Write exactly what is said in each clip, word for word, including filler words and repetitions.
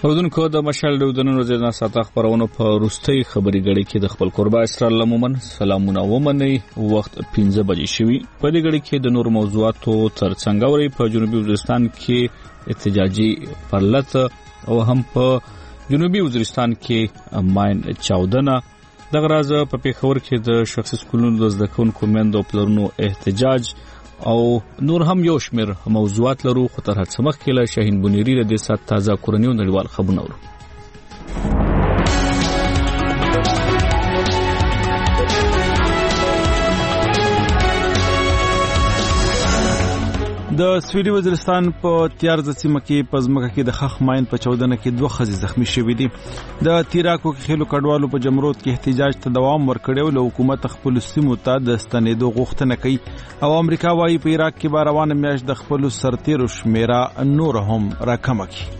اودونکو د مشال ډودنونو د ساته خبرونو په روستۍ خبري غړي کې د خپل قربا اسرار لمومن سلامونه ومني وخت پنځه بجې شوي. په دې غړي کې د نور موضوعاتو ترڅنګ اوري په جنوبي وزیرستان کې احتجاجي پرلط او هم په جنوبي وزیرستان کې ماین چاودنه. دغه راز په پیښور کې د شخصي سکولونو د زده کوونکو میندو پلرونو احتجاج او نور هم یو شمیر موضوعات لرو. خو تر هڅه مخکې له شاهین بنيري د دې سات تازه کورنیو نړیوال خبرونه اورو. د سویلي وزیرستان په تیارزه سیمه کې په ځمکه کې د خخ ماین په چاودنه کې دوه ښځې زخمی شوې دي. د تیراکو کې خېلو کډوالو په جمرود کې احتجاج ته دوام ورکړی او له حکومت خپل سیمو ته د ستنېدو غوښتنه کوي او امریکا وايي په عراق کې به روانه میاشت د خپل سرتیرو شمیره نور هم راکمه کړي.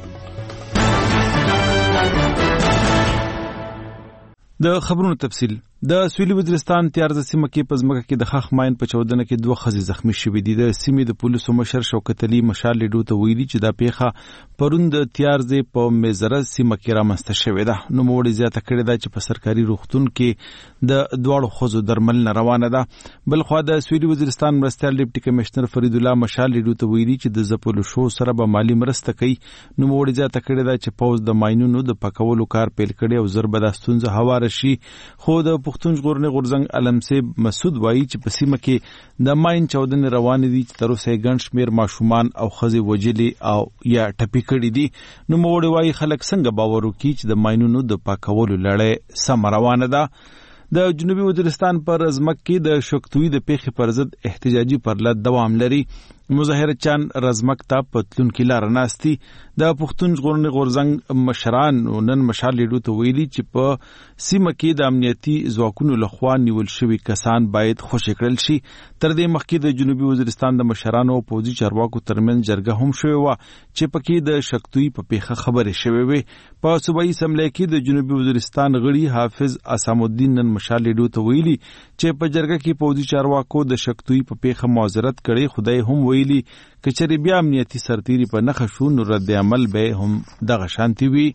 د خبرونو تفصیل. د سویلي وزیرستان تیارزه سیمه کې په ځمکه کې د خخ ماین په چاودنه کې دوه ښځې زخمی شوې دي. د سیمې د پولیسو مشر شوکت علي مشال لیډو ته ویلي چې دا پیښه پرون د تیارزه په میزره سیمه کې رامنځته شوې ده. نوموړي زیاته کړې ده چې په سرکاري روغتون کې د دواړو ښځو درملنه روانه ده. بلخوا د سویلي وزیرستان مرستیال ډیپټي کمشنر فرید الله مشال لیډو ته ویلي چې د ځپلو شو سره به مالی مرسته کوي. نوموړي زیاته کړې ده چې پوز د ماینونو د پاکولو کار پیل کړي او زر به دا ستونزه هواره شي. خو د پښتون ژغورنې غورځنګ علمسیب مسعود وایي چې په سیمه کې د ماین چاودنې روانې دي چې تر اوسه یې ګڼ شمېر ماشومان او ښځې وژلي او یا ټپي کړي دي. نوموړي وایي خلک څنګه باور وکړي چې د ماینونو د پاکولو لړۍ سمه روانه ده. د جنوبي وزیرستان پر ځمکه کې د شوکتوي د پیښې پر ضد احتجاجي پرلط دوام لري. مظاهره چان رزمک ته پتلون کې لار ناستي. د پښتون ژغورنې غورځنګ مشران نن مشال لیډو ته ویلي چې په سیمه کې د امنیتي ځواکونو لخوا نیول شوي کسان باید خوشي کړل شي. تر دې مخکې د جنوبي وزیرستان د مشرانو او پوځي چارواکو ترمنځ جرګه هم شوې وه چې پکې د شکتوي په پیښه خبرې شوې وې. په صوبایي اسمبلی کې د جنوبي وزیرستان غړي حافظ اسام الدین نن مشال لیډو ته ویلي چې په جرګه کې پوځي چارواکو د شکتوي په پیښه معذرت کړي. خدای هم ویلي کچری بیا امنیتي سرتیری په نخښه شو نو رد عمل به هم دغه شانتي وي.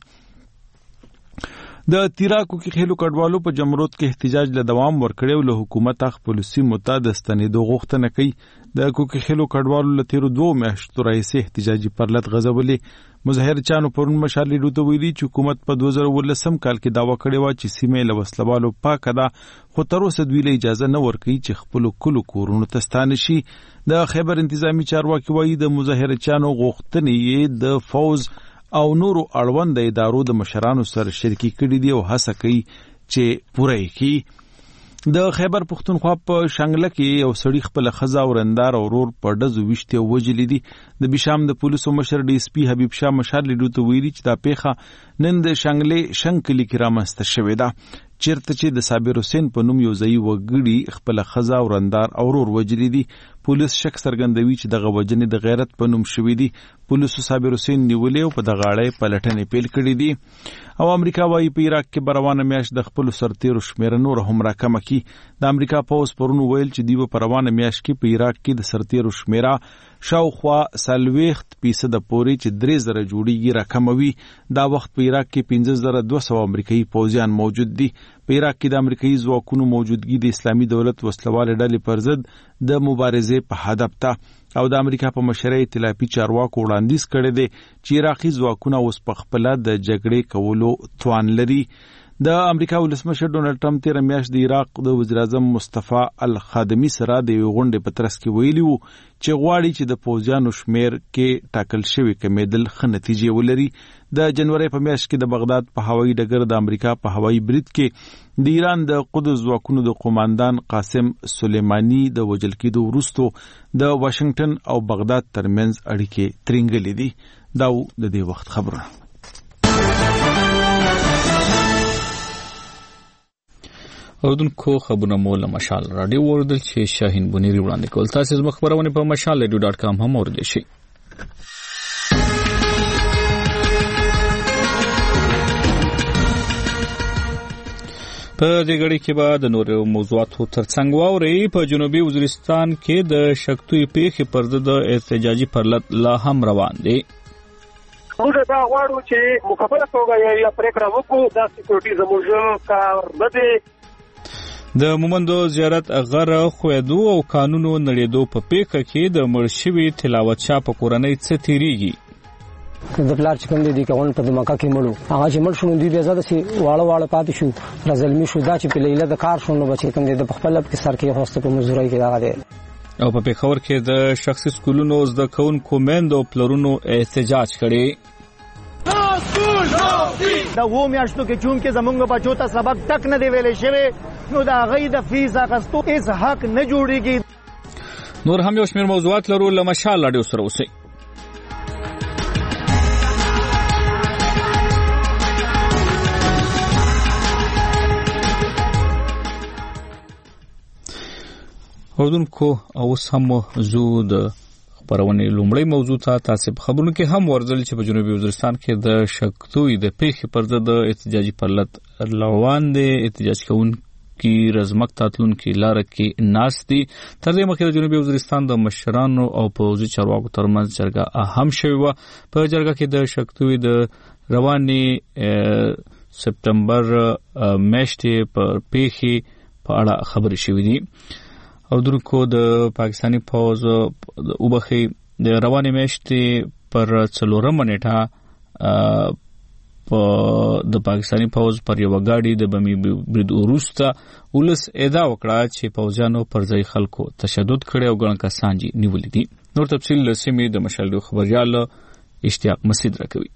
د تیراکو کې خېلو کډوالو په جمرود کې احتجاج له دوام ورکړی او له حکومت خپل سیمو ته د ستنېدو غوښتنه کوي. د کوکې خېلو کډوالو له تیرو دوه میاشتو راهیسې احتجاجي پرلط غځولې. مظاهره چانو پرون مشال لیډو ته ویلي چې حکومت په دوه زره اوولسم کال کې دعوه کړې وه چې سیمه له وسلوالو پاکه ده، خو تر اوسه دوی له اجازه نه ورکوي چې خپلو کلو کورونو ته ستانه شي. د خیبر انتظامی چارواکي وایي د مظاهره چانو غوښتنې یې د فوز او نورو اړوند ادارو د مشرانو سره شریکي کړي دي او هڅه کوي چې پوره یې کړي. د خیبر پښتونخوا په شانګله کې یو سړي خپل ښځه او رندار او ورور په ډزو ویشتي او وژلي دي. د بشام د پولیسو مشر ډي اس پي حبیب شاه مشال لیډو ته ویلي چې دا پیښه نن د شانګلې شنګ کلي کې رامنځته شوې ده، چیرته چې د صابر حسین په نوم یو ځایي وګړي خپل ښځه او رندار او ورور وژلي دي. پولیس شک څرګندوي چې دغه وژنې د غیرت په نوم شوې دي. پولیسو صابر حسین نیولې او په دغه اړه پلټنې پیل کړې دي. او امریکا وايي په عراق کې به روانه میاشت د خپلو سرتیرو شمیره نور هم راکمه کړي. د امریکا پوځ پرون ویل چې دوی به په روانه میاشت کې په عراق کې د سرتیرو شمیره شاوخوا څلوېښت فیصده پورې چې درې زره جوړیږي راکموي. دا وخت په عراق کې پنځه زره دوه سوه امریکایي پوځیان موجود دي. په عراق کې د امریکایي ځواکونو موجودګي د اسلامي دولت وسلوالې ډلې پر ضد د مبارزې په هدف ته او د امریکا په مشرۍ ائتلافي چارواکو وړاندیز کړی دی چې عراقي ځواکونه اوس په خپله د جګړې کولو توان لري. د امریکا ولسمشر ډونالډ ټرمپ تېره میاشت د عراق د وزیراعظم مصطفی الخادمي سره د یوې غونډې په ترڅ کې ویلي وو چې غواړي چې د پوځیانو شمیر کې ټاکل شوي کمیدل ښه نتیجې ولري. د جنوري په میاشت کې د بغداد په هوایي ډګر د امریکا په هوایي برید کې د ایران د قدس ځواکونو د قوماندان قاسم سلیماني د وژل کېدو وروستو د واشنگټن او بغداد ترمنځ اړیکې ترینګلې دي. دا د دې وخت خبرونه. اردوونکو خبرونه مو له مشال راډیو اوریدل چې شاهین بنيري وړاندې کول. تاسو زموږ خبرونه په مشال ریډیو ډاټ کام هم اوریدلی شئ. په دې غړي کې به د نورو موضوعاتو ترڅنګ واورئ. په جنوبي وزیرستان کې د شکتوي پیښې پر ضد احتجاجي پرلط لا هم روان دی. موږ دا غواړو چې مکفله توګه یا پریکړه وکړو دا سکیورټي زموږ کار نه دی. د مومندو زیارت غره خویدو او قانونو نړیدو په پیښه کې د مړ شوي تلاوت شاه په کورنۍ څه تیریږي؟ د پلار چې کوم دي کون په مکه کې مړو هغه چې مړ شونه دی بیا زده سي واړه واړه پاتې شو رزلمی شو دا چې په لیله د کار شونه بچی کوم دي د خپل په سر کې هوسته په مزوري کې دا دی. او په پیښور کې د شخصي سکولونو زده کوونکو میندو پلرونو احتجاج کړي. دا و میاشتو کې چون کې زمونږ بچو ته سبق تک نه دی ویلې شوی نو دا غي د فیس اخستو هیڅ حق نه جوړیږي. نور هم یو شمېر موضوعات لرو لمشال راډیو سره اوسئ. اردوونکو اوس هم زو د خبرونې لومړی موضوع ته تاسو په خبرونو کې هم ورزل چې په جنوبي وزیرستان کې د شکتوی د پیښې پر ضد احتجاجي پرلط روان دي. احتجاج کوونکي رزمک تاتلون کې لار کې ناس دي. تر دې مخکې د جنوبي وزیرستان د مشرانو او پوځي چارواکو ترمنځ جرګه اهم شوې و. په جرګه کې د شکتوی د رواني سپتمبر میاشتې پر پیښې په اړه خبرې شوې دي. او درکو د پاکستانی فوج د وبخي د رواني میاشتې پر څلورمه نیټه په د پاکستانی فوج پر یو غاډي د بمی برید وروسته ولس ادا وکړه چې فوجانو پر ځای خلکو تشدد کړي او ګڼ کسان جی نیولې دي. نور تفصیل لسمې د مشال خبريال اشتیاق مسعود راکوي.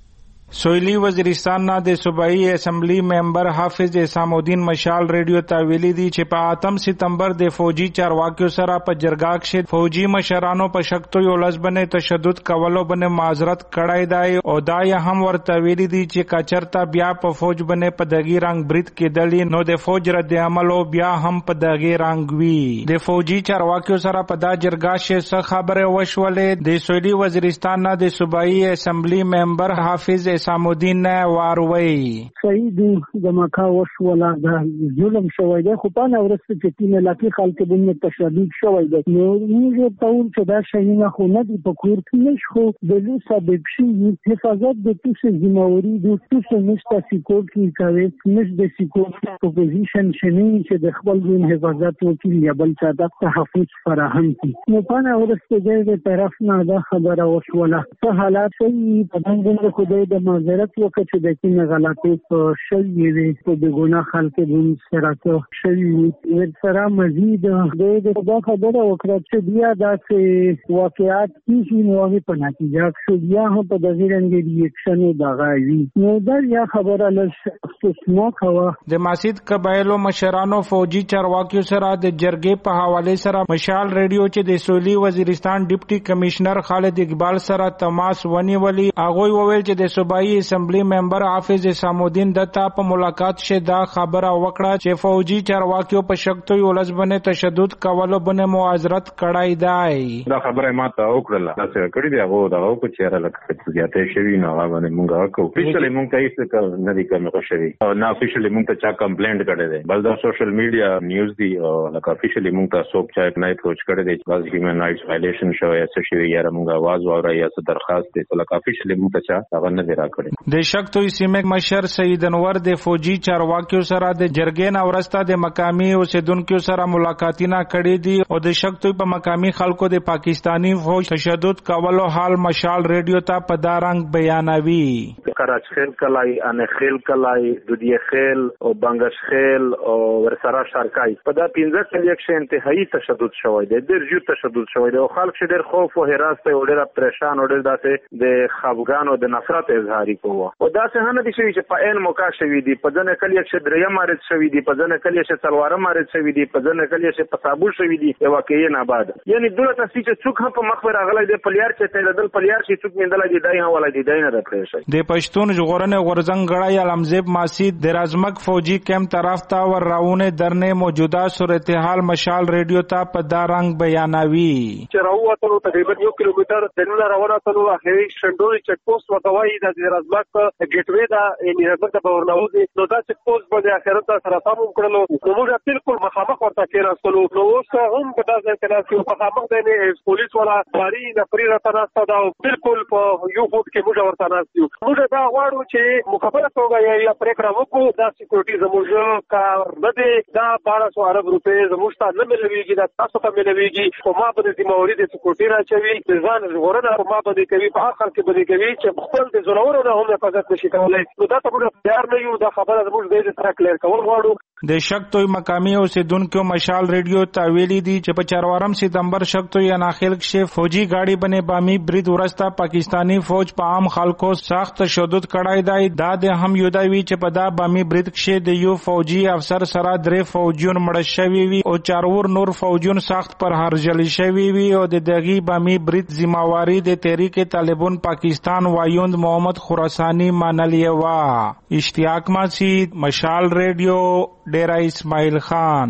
سویلی وزیرستان نه د صوبایي اسمبلی ممبر حافظ اسام الدین مشال ریډیو ته ویلي دي چې په اتم ستمبر د فوجي چارواکیو سره په جرګه کې فوجي مشرانو په شکتو یو لزبنه تشدد کولو باندې معذرت کړای دی او دا یې هم ورته ویلي دي چې کچرتا بیا په فوج باندې په دغه رنگ برید کېدلی نو د فوج رد عمل بیا هم په دغه رنگ وی. د فوجي چارواکیو سره په دا جرګه کې څه خبره وشولې د سویلی وزیرستان نه د صوبایي اسمبلی ممبر حافظ اسام الدین نه واروي. سعید د مکه وشولا د ظلم شوی دی خو په اورسته چې تین لاکي خلک باندې تشدد شوی دی نو موږ ته ول چې دا شي نه خو نه دی په کور کې نش خو د لو سبب شي حفاظت د توسه ذمہواری د توسه نشته سکیورټي کوي نش د سکیورټي پوزیشن شنی چې د خپل ځین حفاظت وکړي یا بل څه د تحفظ فراهم کړي نو په اورسته د طرف نه دا خبره وشولا په حالات کې په باندې خدای د معذرت وکړي چې د کینه غلطي په شوی وي په ګناه خلک د سره شوی وي سره مزید د دا خبره وکړه چې بیا داسې واقعات کیږي نو هغه په نتیجه کې بیا هم په دغه رنګ ریاکشن دغایي نو دا یا خبره لږ استثناء کوا. د ماسید قبایلو مشرانو فوجي چارواکیو سره د جرګې په حواله سره مشال ریډیو چې د سویلی وزیرستان ډیپټي کمشنر خالد اقبال سره تماس ونیولي هغه وویل چې د صوبایي اسمبلی ممبر حافظ اسام الدین دتا په ملاقات شه دا خبره وکړه چې فوجي چارواکیو په شکتو یو لزبنه تشدد کولو باندې معذرت کړای دی. دا خبره ما ته وکړه دا څه کړی دی هغه دا کو چیرې لکه زیاته شوی نو هغه باندې مونږه کو افیشلی مونږ ته هیڅ نه دی کوم شوی او نه افیشلی مونږ ته چا کمپلینټ کړی دی بل دا سوشل میډیا نیوز دی او لکه افیشلی مونږ ته څوک چا نه اپروچ کړی دی چې هیومن رائټس وایلیشن شوی څه شوی یا مونږه आवाज واورای یا څه درخواست دی لکه افیشلی مونږ ته چا هغه نه دی راکړی. د شکتو سیمه مشر سید انور د فوجي چارواکیو سره د جرګې نه ورسته د مقامی اوسیدونکو سره ملاقاتونه کړې دي او د شکتو په مقامی خلکو د پاکستانی فوج تشدد کولو حال مشال ریډیو ته په دارنګ بیانوي. کراچ خیل کلای ان خیل کلای دودی خیل او بنگش خیل او ورسره شارکای په دا پنځه کلیک شه انتهایی تشدد شوی دی ډېر جو تشدد شوی دی او خلک ډېر خوف او هراس ته ډېر پریشان او ډېر داسې د خفګان او د نفرت اظهاري کوو او دا څه نه دي چې په عین موقع شوی دی په ځنه کلیک شه دریا مارد شوی دی په ځنه کلیک شه تلوار مارد شوی دی په ځنه کلیک شه په صابو شوی دی یو واقعي نه بعد یعنی دوه تاسو چې څوک هم په مخ پر اغلای دی پلیار چې ته دل پلیار چې څوک مندل دی دای هم ولای دی دای نه راپړی شي. د پښتون ژغورنې غورزنګ غړای علمزیب ماسید د رازمک فوجي کیمپ طرف ته ور راونه درنه موجوده صورتحال مشال ریډیو ته په دارنګ بیانوي. چې راوته تقریبا یو کیلومتر د نور روانه تلو هغه شندوري چک پوسټ وتوای د د رزمک ګیټوي دا یعنی رزمک د باورناوزي نو دا چې پوسټ باندې اخرت سره تاسو کړلو نو موږ بالکل مخامخ ورته کېناستلو نو اوس هم په داسې اعتراض کې مخامخ دی پولیس والا باری نفري راته ناسته دا بالکل په یو فوټ کې موږ ورته ناست یو موږ دا غواړو چې مخبره توګه یا پریکړه وکړو دا سکیورټي زموږ کار نه دی دا بارہ سو ارب روپۍ زموږ ته نه ملويږي دا تاسو ته ملويږي خو ما باندې ذمہواری د سکیورټي راچوي ځان ژغورنه ما باندې کوي په هر خلک باندې کوي چې خپل د زورورو نه هم حفاظت نشي کولای نو دا ته موږ تیار نه یو دا خبره زموږ د تر کلیر کول غواړو د شکتوی مقامی اوسیدونکو مشال ریډیو ته ویلي دي چې په چهارم ستمبر شکتوی اناخیل کې فوجي گاڑی بنې بامی برید ورسته پاکستانی فوج په عام خلکو سخت تشدد کړای دی دا د هم یو دی چې په دا بامی برید کې د یو فوجي افسر سره درې فوجیون مړ شوي وي او چارور نور فوجیون سخت پر هرجل شوي وي او د دغه بامی برید ذمہواری د تحریک طالبان پاکستان وایوند محمد خراسانی منلی وا اشتیاق مسید مشال ریډیو ډیرا اسماعیل خان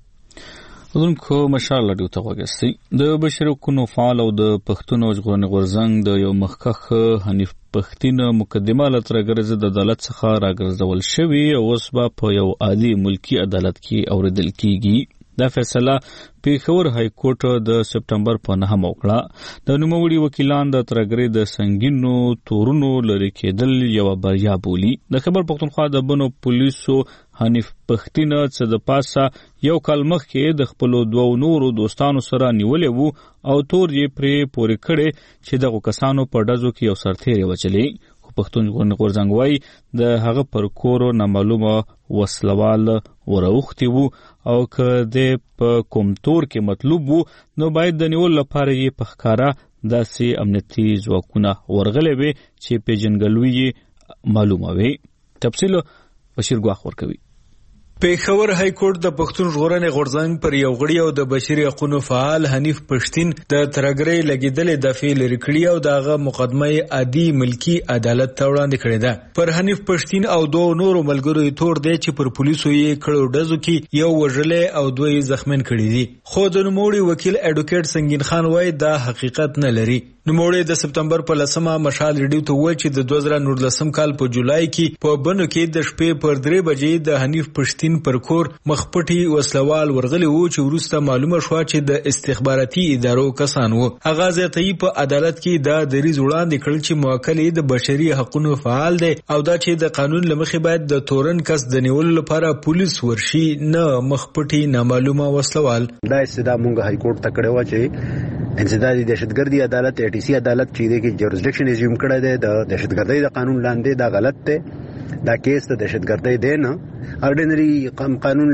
دونکو مشال لډیو ته وګورئ د بشري حقوقو فعال او د پښتون ژغورنې غورځنګ د یو مخکخ حنیف پښتين مقدمه لترګرز د عدالت څخه راګرځول شوی او اوس په یو عالی ملکی عدالت کې اوریدل کیږي دا فیصله پیښور های کورټ د سپټمبر په نهمه وکړه د نوموړي وکیلان د ترګرې د سنگینو تورونو لري کېدل یو بریا بولی د خبر پښتونخوا د بنو پولیسو حنیف پښتين څخه د پاسه یو کال مخکې د خپل دوه نورو دوستانو سره نیولې وو او تور یې پرې پورې کړي چې دغه کسانو په ډزو کې یو سرتیری وچلې پښتون ژغورنې غورځنګ وايي د هغه پر کورو نامعلومه وسلوال وروختي وو او که د په کوم تور کې مطلوب وو نو باید د نیول لپاره یې په ښکارا داسې امنیتي ځواکونه ورغلې وي چې پیژنګلوي معلومه وي تفصیل بشیر ګواخ ورکوي پیښور های کورټ د پښتون ژغورنې غورځنګ پر یو غړي او د بشري حقوقو فعال حنیف پښتين د ترګرې لګیدل د فعل ریکړی او دغه مقدمه عادي ملکی عدالت ته وړاندې کړې ده پر حنیف پښتين او دوه نورو ملګرو تور دی چې پر پولیسو یې کړو ډزو کې یو وژلې او دوی زخمین کړي دي خو د نوموړي وکیل اډوکیټ سنگین خان وایي دا حقیقت نه لري نوموړي د سپټمبر په لسمه مشال ریډیو ته وایي چې د دوه زره نولسم کال په جولای کې په بنو کې د شپې پر درې بجې د حنیف پښتين پر کور مخپټي وسلوال ورغلي وو چې وروسته معلومه شو چې د استخباراتي ادارو کسان وو هغه ځای په عدالت کې د دریز وړاندې کړل چې موکل د بشري حقوقو فعال دی او دا چې د قانون لمخې باید د تورن کس د نیولو لپاره پولیس ورشي نه مخپټي نامعلومه وسلوال دا استدا مونږ های کورټ ته کړو چې انسدادي دهشتګردي عدالت ای ټي سي عدالت چې د جورسډکشن ایزیوم کړی دی د دهشتګردۍ د قانون لاندې دا غلط دی دا کیس د دهشتګردۍ دی نه اورډینری قانون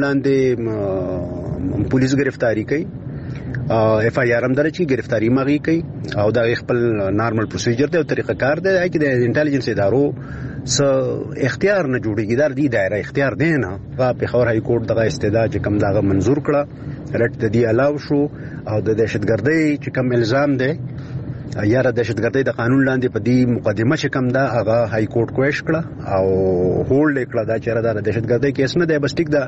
لاندې پولیس گرفتاری کوي اف آی آر هم درچ کی گرفتاری مغي کوي او دا خپل نارمل پروسیجر دی او طریقه کار دی چې د انټيليجنس ادارو س اختیار نه جوړیږي دا د دایره اختیار دی نه په خبر های کورټ دغه استدعا چې کوم دغه منزور کړه رټ د دی علاوه شو او د دهشتګردۍ چې کوم الزام دی یا د دهشتګردۍ د قانون لاندې په دې مقدمه چې کوم دا هغه های کورټ کوښ کړه او هولډ کړه دا چې دا دهشتګردۍ کیس نه دی بس ټیک دا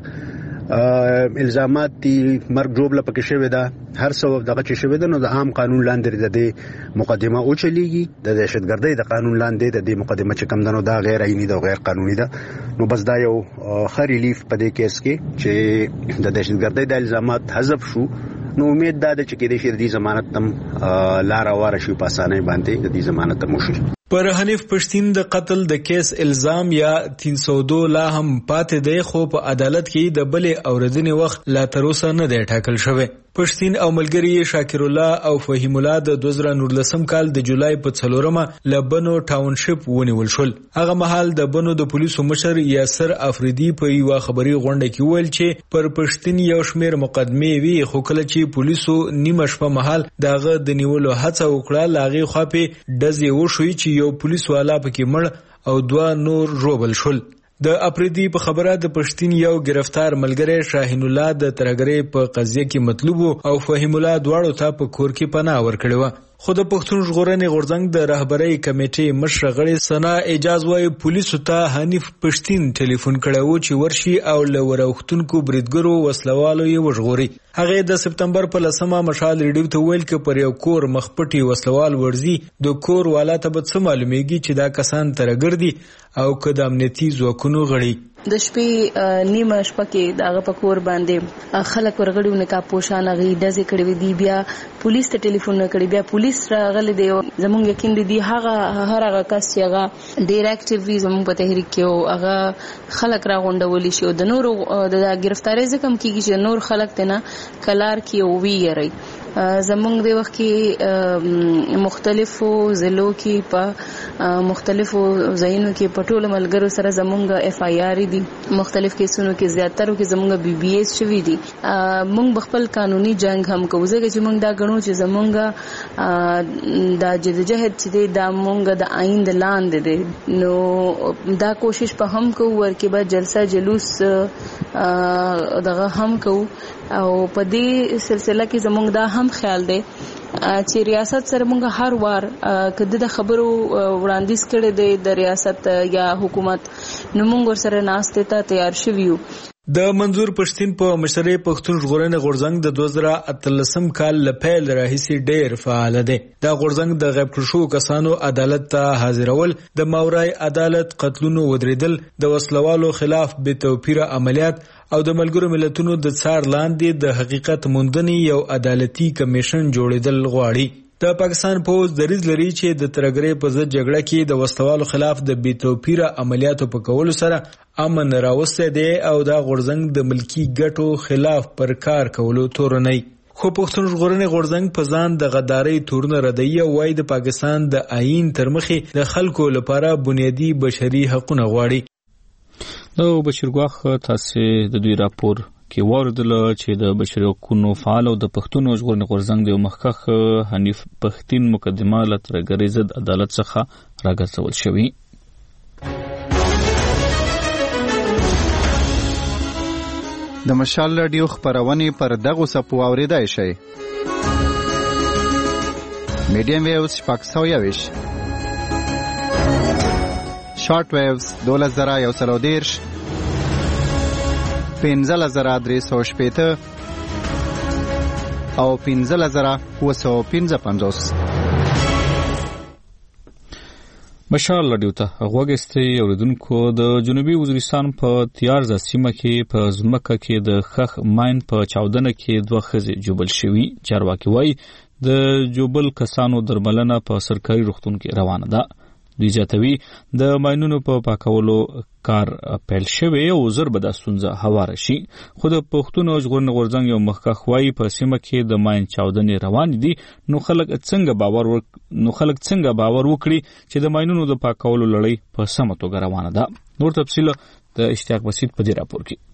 الزامات دی مرګ جوړه پکې شوی دا هر څو دغه چې شوی دا نو د عام قانون لاندې د دې مقدمه او چلیږي د دهشتګردۍ د قانون لاندې د دې مقدمه چې کوم دا نو دا غیر عیني دا غیر قانوني ده نو بس دا یو خ ریلیف په دې کیس کې چې د دهشتګردۍ د الزامات حذف شو نو امید ده چې کې د شری ضمانت تم لار واره شي په اسانه باندې د دې ضمانت تم شي پر حنیف پښتين د قتل د کیس الزام یا تین سو دو لا هم پاتې دی خو په عدالت کې د بلې اوریدنې وخت لا تر اوسه نه دی ټاکل شوی پښتين او ملګری شاکر الله او فهیم الله د دوه زره نولسم کال د جولای په څلورمه لبنو ټاونشپ ونیول شول هغه مهال د بنو د پولیسو مشر یاسر افریدي په یو خبري غونډه کې ویل چې پر پښتين یو شمیر مقدمه وی خو کله چې پولیسو نیمه شپه مهال دغه د نیولو هڅه وکړه لاغي خواپې دزي وشوي چې یو پولیس والا پکې مړ او دوه نور روبل شول د اپریدي په خبره د پښتين یو گرفتار ملګری شاهین الله د ترګری په قضیه کې مطلوب او فهیم الله دواړو ته په کور کې پناه ورکړی و خو د پښتون ژغورنې غورځنګ د رهبرۍ کمیټې مشر غړي ثنا اجاز وايي پولیسو ته حنیف پښتین ټلیفون کړو چې ورشي او لوروختونکو بریدګرو وسلوالو یې وژغوري. هغه د سپتمبر په لسمه مشال ریډیو ته ویل چې پر یو کور مخپټي وسلوال ورزي د کور والا ته به څه معلومیږي چې دا کسان ترګر دي او که د امنیتي ځواکونو غړي. د شپې نیمه شپه کې دغه په کور باندې خلک ورغړیونه کا پوښانه غي دزې کړې دي بیا پولیس ته ټلیفون کړي بیا پولیس راغلي دی زمونږ یقین دي هغه هر هغه کس چې هغه ډیر اکټیو وي زمونږ په تحریک کې او هغه خلک راغونډول شي او د نور د گرفتاری ځکه کیږي چې نور خلک تنه کلار کې او وی یری زمونږ د وخت کې مختلفو ضلعو کې په مختلفو ځایونو کې پټول ملګرو سره زمونږ اف آی آر دي مختلف کیسونو کې زیاتره کې زمونږ بي بي ایس شوی دي. مونږ خپل قانوني جنگ هم کوو ځکه چې مونږ دا غنو چې زمونږ دا جدوجہد چې دا مونږ د آئین د لاندې دي نو دا کوشش په هم کوو ورکه به جلسه جلوس دغه هم کوو او په دې سلسله کې زمونږ دا هم خیال دی چې ریاست سره مونږ هر وار کده د خبرو وړاندیز کړي دی د ریاست یا حکومت نو مونږ ورسره ناسته ته تیار شویو. د منظور پښتین په مشرۍ پښتون ژغورنې غورځنګ د دوه زره اتلسم کال له پیل راهیسې ډېر فعال دی. دا غورځنګ د غیب کړو کسانو عدالت ته حاضرول، د ماورای عدالت قتلونو ودریدل، د وسلوالو خلاف بې توپیره عملیات او د ملګرو ملتونو د څار لاندې د حقیقت موندنې یو عدالتي کمیشن جوړیدل غواړي. د پاکستان پوز دریځ لري چې د ترګرې په ضد جګړه کې د وسلوالو خلاف د بې توپیره عملیاتو په کولو سره امن راوستی دی او دا غورځنګ د ملکی ګټو خلاف پر کار کولو تورنی. خو پښتون ژغورنې غورځنګ په ځان د غدارۍ تورونه ردوي او وایي د پاکستان د آئین تر مخې د خلکو لپاره بنیادي بشري حقونه غواړي. نو بشیرګواخ تاسو د دوی راپور کې واردل چې د بشري حقوقو فعال او د پښتون ژغورنې غورځنګ د مخکخ حنیف پښتین مقدمه لترګری ضد عدالت څخه راګرځول شوی. د مشال رادیو خبرونه پر دغه سپو اوریدای شي. میډیم ویوز شپږ سوه یویش، شارټ ویوز دولس زره یو سل او دېرش، پنځلس زره درې سوه شپېته او پنځلس زره اووه سوه پنځه پنځوس. مشال رادیو ته غوږستئ اوریدونکو. د جنوبي وزیرستان په تیارزه سیمه کې په ځمکه کې د خخ ماین په چاودنه کې دوه ښځې جوبل شوي. چارواکي وایي د جوبل کسانو درملنه په سرکاري روغتون کې روانه ده. دوی زیاتوي د ماینونو په پاکولو کار پیل شوی او زر به دا ستونزه هواره شي. خو د پښتون ژغورنې غورځنګ یو مخکخ وایي په سیمه کې د ماین چاودنې روان دي نو خلک څنګه باور ور... نو خلک څنګه باور وکړي چې د ماینونو د پاکولو لړۍ په سمه توګه روانه ده. نور تفصیل د اشتیاق بسیط په دې راپور کې.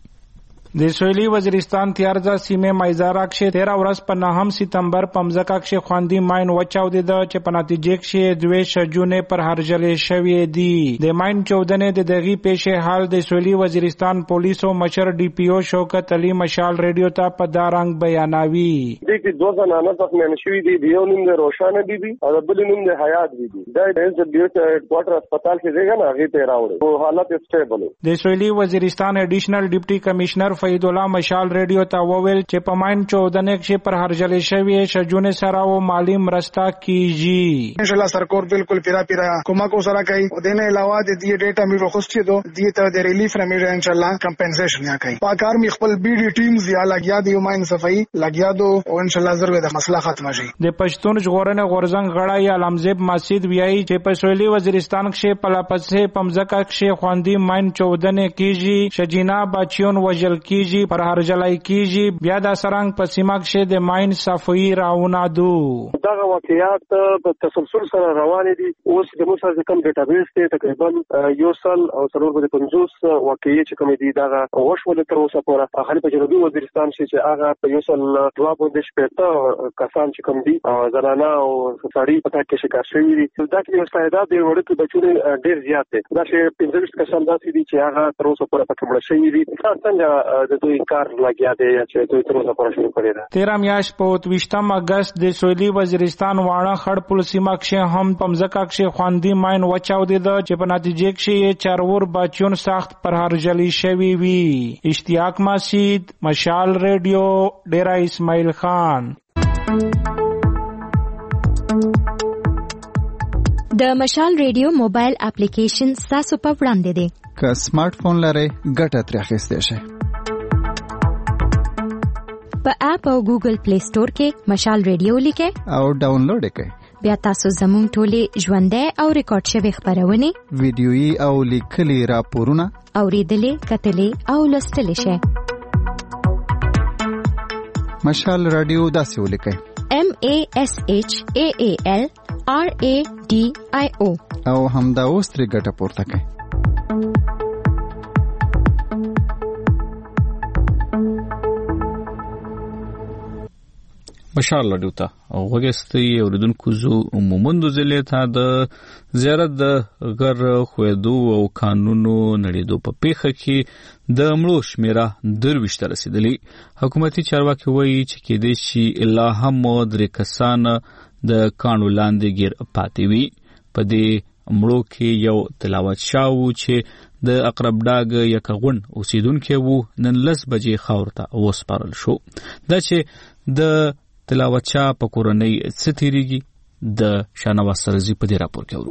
د سویلی وزیرستان تیارزه سیمه مایزارا کې تیرہ ورځ په نهم سپتمبر په مزکا کې خواندي ماین وچاودې ده چې په نتیجه کې دوه شجونه پر هرجلې شوې دي. د ماین چودنې د دغې پیښې حال د سویلی وزیرستان پولیسو مشر ډي پی او شوکت علي مشال رادیو ته په دارنګ بیانوي. د کې دوه زنانه زخمیان شوي دي، یو نوم د روشانه بیبي او بل نوم د حیات بیبي. دا د ډیوټ هډ کوارټر هسپتال کې دی نه هغه ته راوړل او حالت سټیبل. د سویلی وزیرستان ایډیشنل ډیپټي کمشنر فید الله مشال رادیو ته وویل چې په ماین چودنې کې پر هرجلې شوی شجونه سره او مالی مرسته کیږي. ان شاء الله سرکور بالکل پیرا پیرا کومک سره کوي او دنه علاوه د دې ډیټا می روخصتي دو دې ته د ریلیف رمیډ ان شاء الله کمپنسیشن یا کوي. پاکار می خپل بي ډي ټیمز یا لګیا دی ماین صفائی لګیا دو او ان شاء الله ضرور د مسله ختم شي. د پښتون ژغورنې غورځنګ غړی علمزیب مسجد ویایي چې په سویلی وزیرستان کې پلاپسې پمزکا کې خواندي ماین چودنې کیږي، شجینا بچیون وجل کیږي، پر هرجلای کیږي، بیا د سرنګ په سیمه کې د ماین صفوي راونه دو. دغه واقعیات په تسلسل سره روان دي. اوس د موږ سره کوم ډیټابیس ته تقریبا یو سل او څلور به پنځوس واقعي چې کوم دي دغه وشول تر اوسه پورې خالي په جنوبي وزیرستان چې هغه په یو سل دوه باندې شپږ کسان چې کوم دي زنانه او سړي په تاکي شکار شوي دي. دا کې استعداد دی ورته بچو ډیر زیات دي. دا چې پنځه کسان داسې دي چې هغه تر اوسه پورې پکې مړ شوي دي. څنګه د دوی کار لګیا دی چې دوی تر اوسه پورې شروع کړی دی. تیرہ میاشت په اوویشتم اگست د سویلي وزیرستان واړه خړ پل سیمه کې هم پمزکا کې خواندي ماین وچاودي د چې په نتیجه کې چارور بچون سخت پرهرجلی شوی وی. اشتیاق مسجد، مشال ریډیو، ډیرا اسماعیل خان. د مشال ریډیو موبایل اپلیکیشن تاسو په وړاندې دی. که سمارټ فون لرئ ګټه ترې اخیستی شئ. په اپ او ګوګل پلی سٹور کې مشال ریډیو لیکئ او ډاونلوډ یې کړئ. بیا تاسو زموږ ټولې ژوندۍ او ریکارډ شوي خپرونې، ویډیويي او لیکلي راپورونه اورېدلې، کتلې او لوستلی شئ. مشال رادیو داسې ولیکئ: M A S H A A L R A D I O او همدا اوس ترې ګټه پورته کړئ. مشال رادیو ته وګورئ اوریدونکو زو مومندو ضلع ته د زیارت د غر خویدو او قانونو نړیدو په پیخه کې د مړو شمیره درویشت رسیدلی. حکومتي چارواکي وایي چې کې د شي الا هم درې کسان د کانو لاندې گیر پاتې وي. په دې مړو کې یو تلاوت شاو چې د اقرب ډاګ یکغون اوسیدونکو وو نن لس بجې خاور ته وسپارل شو. دا چې د تلاوت شاه په کورنۍ ستیریږي د شانواز سرزي په دې راپور کې ورو.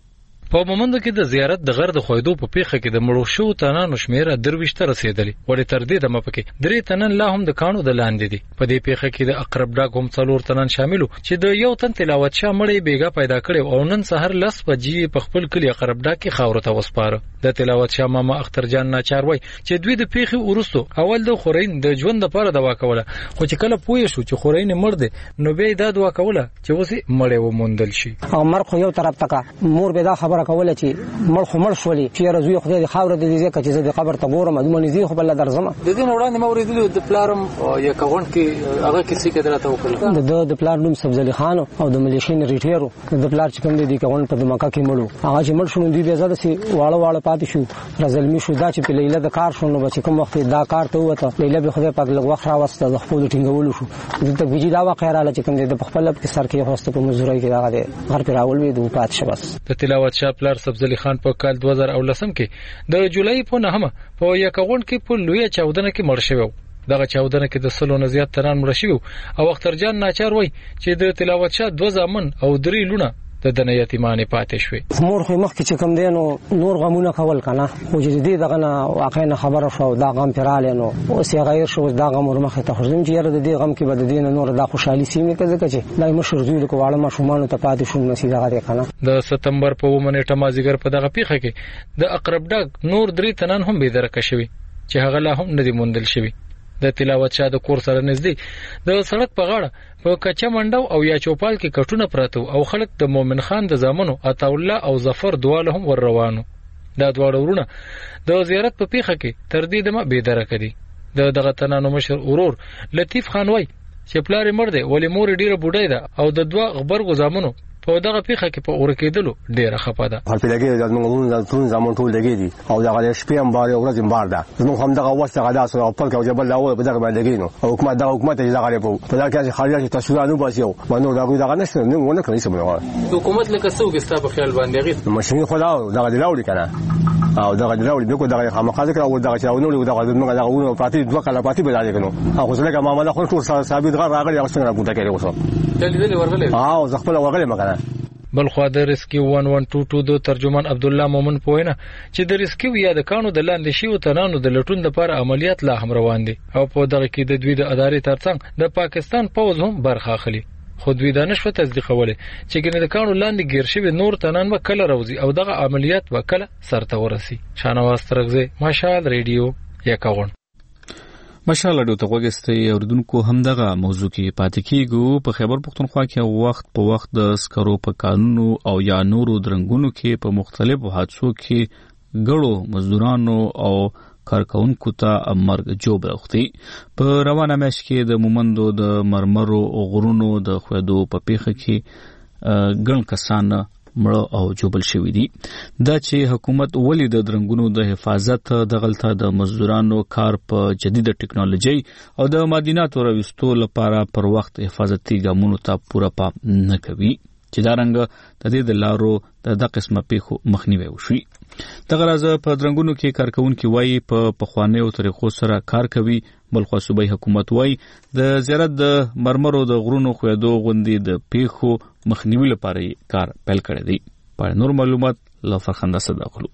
په مومندو کې د زیارت د غر د خویدو په پیخه کې د مړو شو تنانو شمیره درویشت رسیدلی. ولې تر دې د مپکې درې تنن لا هم د کانو د لاندې دي. په دې پیخه کې د اقرب ډاګ هم څلور تنن شاملو چې د یو تن تلاوت شاه مړی بیګا پیدا کړي او نن سحر لس بجې په خپل کلی اقرب ډاګ کې خاور ته وسپاره. د تلاوت شاه ماما اختر جان ناچار وای چې دوی د پیخي ورستو اول د خورین د ژوند لپاره دوا کوله، خو چې کله پوه شو چې خورین مړ دی نو به دا دوا کوله چې وسی مړی وموندل شي. عمر خو یو طرف تکا مور به دا خبره کوله چې مړ خو مړ شولې چې رزوی خدای د خاور د دې چې زه د قبر ته ګورم د منځي خو بل درځم. د دې وړاندې مې اوریدل د پلارم یا کغون کې هغه کیسې کې درته وکړل. د د پلار نوم سبزلی خان او د ملیشین ریټیرو د پلار چې کوم دی کغون په دماکا کې مړو هغه چې مړ شونه دی بیا زده سي واړه واړه پاتې شو رزلمی شو دا چې په لیله د کار شونه بچ کوم وخت دا کار ته وته لیله به خدای پاک لږ وخت راوسته د خپل ټینګولو شو د ته ویجی دا واقعا را چې کوم دی د خپل په سر کې هوسته په مزورای کې دا غره غر پر اول وی د پات شبس. د تلاوت شاه پلار سبزلی خان په کال دو هزار او لسم کې د جولای په نهمه په یکغون کې په لوی چاودنه کې مړ شوی. دغه چاودنه کې د سلو نه زیات تران مړ شوی او اختر جان ناچار وای چې د تلاوت شاه دو زامن او درې لونه د دنه یتیمانې پاتې شوې. مور خو مخ کې چې کوم دینو نور غمونه کول کنه او چې دې دغه نه واقعا خبره شو دا غم پراله نو او سی غیر شو دا غم ورمخه ته خو چې یره د دې غم کې بد دین نور دا خوشحالي سیمه کې چې دا مشر دوی له کوړه ما شومان ته پاتې شو نسی دغه کنه. د ستمبر په ومنه ټمازیګر په دغه پیخه کې د اقرب ډاګ نور درې تنان هم به درکه شوی چې هغه لا هم ندی موندل شوی. د تلاوت شاه د کور سره نږدې د سړک په غاړه په کچا منډو او یا چوپال کې کټونه پراته او خلک د مومن خان د زامنو عطا الله او ظفر دواله هم ور روانو. دا دواړه ورونه د زیارت په پیخه کې تر دې دمه به درکه دي. د دغه تنانو مشر اورور لطیف خان وای چې پلار مړ دی ولې مور ډیره بوډای ده او د دوا غبرګو زامنو په دغه پیخه کې په اور کېدلو ډیره خپه ده. هر پیلګي د موږ ټول زمون ټول لګي دي او دغه شپې هم بار او ورځ هم بار ده. موږ هم دغه وسه غدا سره او په کې جبل لاول په دغه باندې لګي نو او حکومت دغه حکومت یې دغه په په دغه کې خارجي تاسو نه باسیو باندې دغه دغه نشته نو ونه کوي څه مې حکومت لکه څو کې ستاسو خیال باندې غي ماشين خدا دغه دلاوري کنه او دغه دلاوري دغه دغه خامخازه کړه او دغه چاونو دغه دغه دغه ونه پاتې دوه کله پاتې بدل کنو او څه لکه معاملې خو ټول ثابت غیر راغلي هغه څنګه کوته کوي اوسه دلې دلې ورغلې او ځخپل ورغلې مګنه. بل خو د ریسکیو یک یک دو دو ترجمان عبد الله مومن پوینه چې د ریسکیو یا د کانو د لاندې شیو تنانو د لټون لپاره عملیات لا هم روان دي او په دغه کې د دوی د ادارې ترڅنګ د پاکستان پوز هم برخه اخلي. خو دوی دا نشو تصدیقوله چې ګنې د کانو لاندې گیر شوی نور تنان به کله راوځي او دغه عملیات به کله سرته ورسي. شانواز ترغزه مشال ریډیو یکاون. مشال اډو ته وګستې اوردونکو هم دغه موضوع کې پاتې کیږو. په خیبر پختونخوا کې وخت په وخت د سکرو په قانونو او یا نورو درنګونو کې په مختلفو حادثو کې ګړو مزدورانو او کارکونکو ته مرګ جوړ راوختی. په روانه میاشت کې د مومندو د مرمرو غرونو د خویدو په پیخه کې ګڼ کسان مړه او جوبل شوی دي. دا چې حکومت ولې د درنګونو د حفاظت دغلطه د مزدورانو کار په جديده ټکنالوژي او د معدنیاتو راوستو لپاره پر وخت حفاظتي ګامونو ته پوره پام نه کوي چې دا رنګ د دې د لارو د د قسمه پیښو مخنیوي وشي. دغه راز په درنګونو کې کارکونکو وایي په پخوانیو طریقو سره کار کوي، بلخو صوبایي حکومت وایي د زیارت د مرمرو د غرونو خویدو غوندي د پیښو مخنیوي لپاره کار پیل کړی دی. په نور معلومات له فرخنده صداقلو.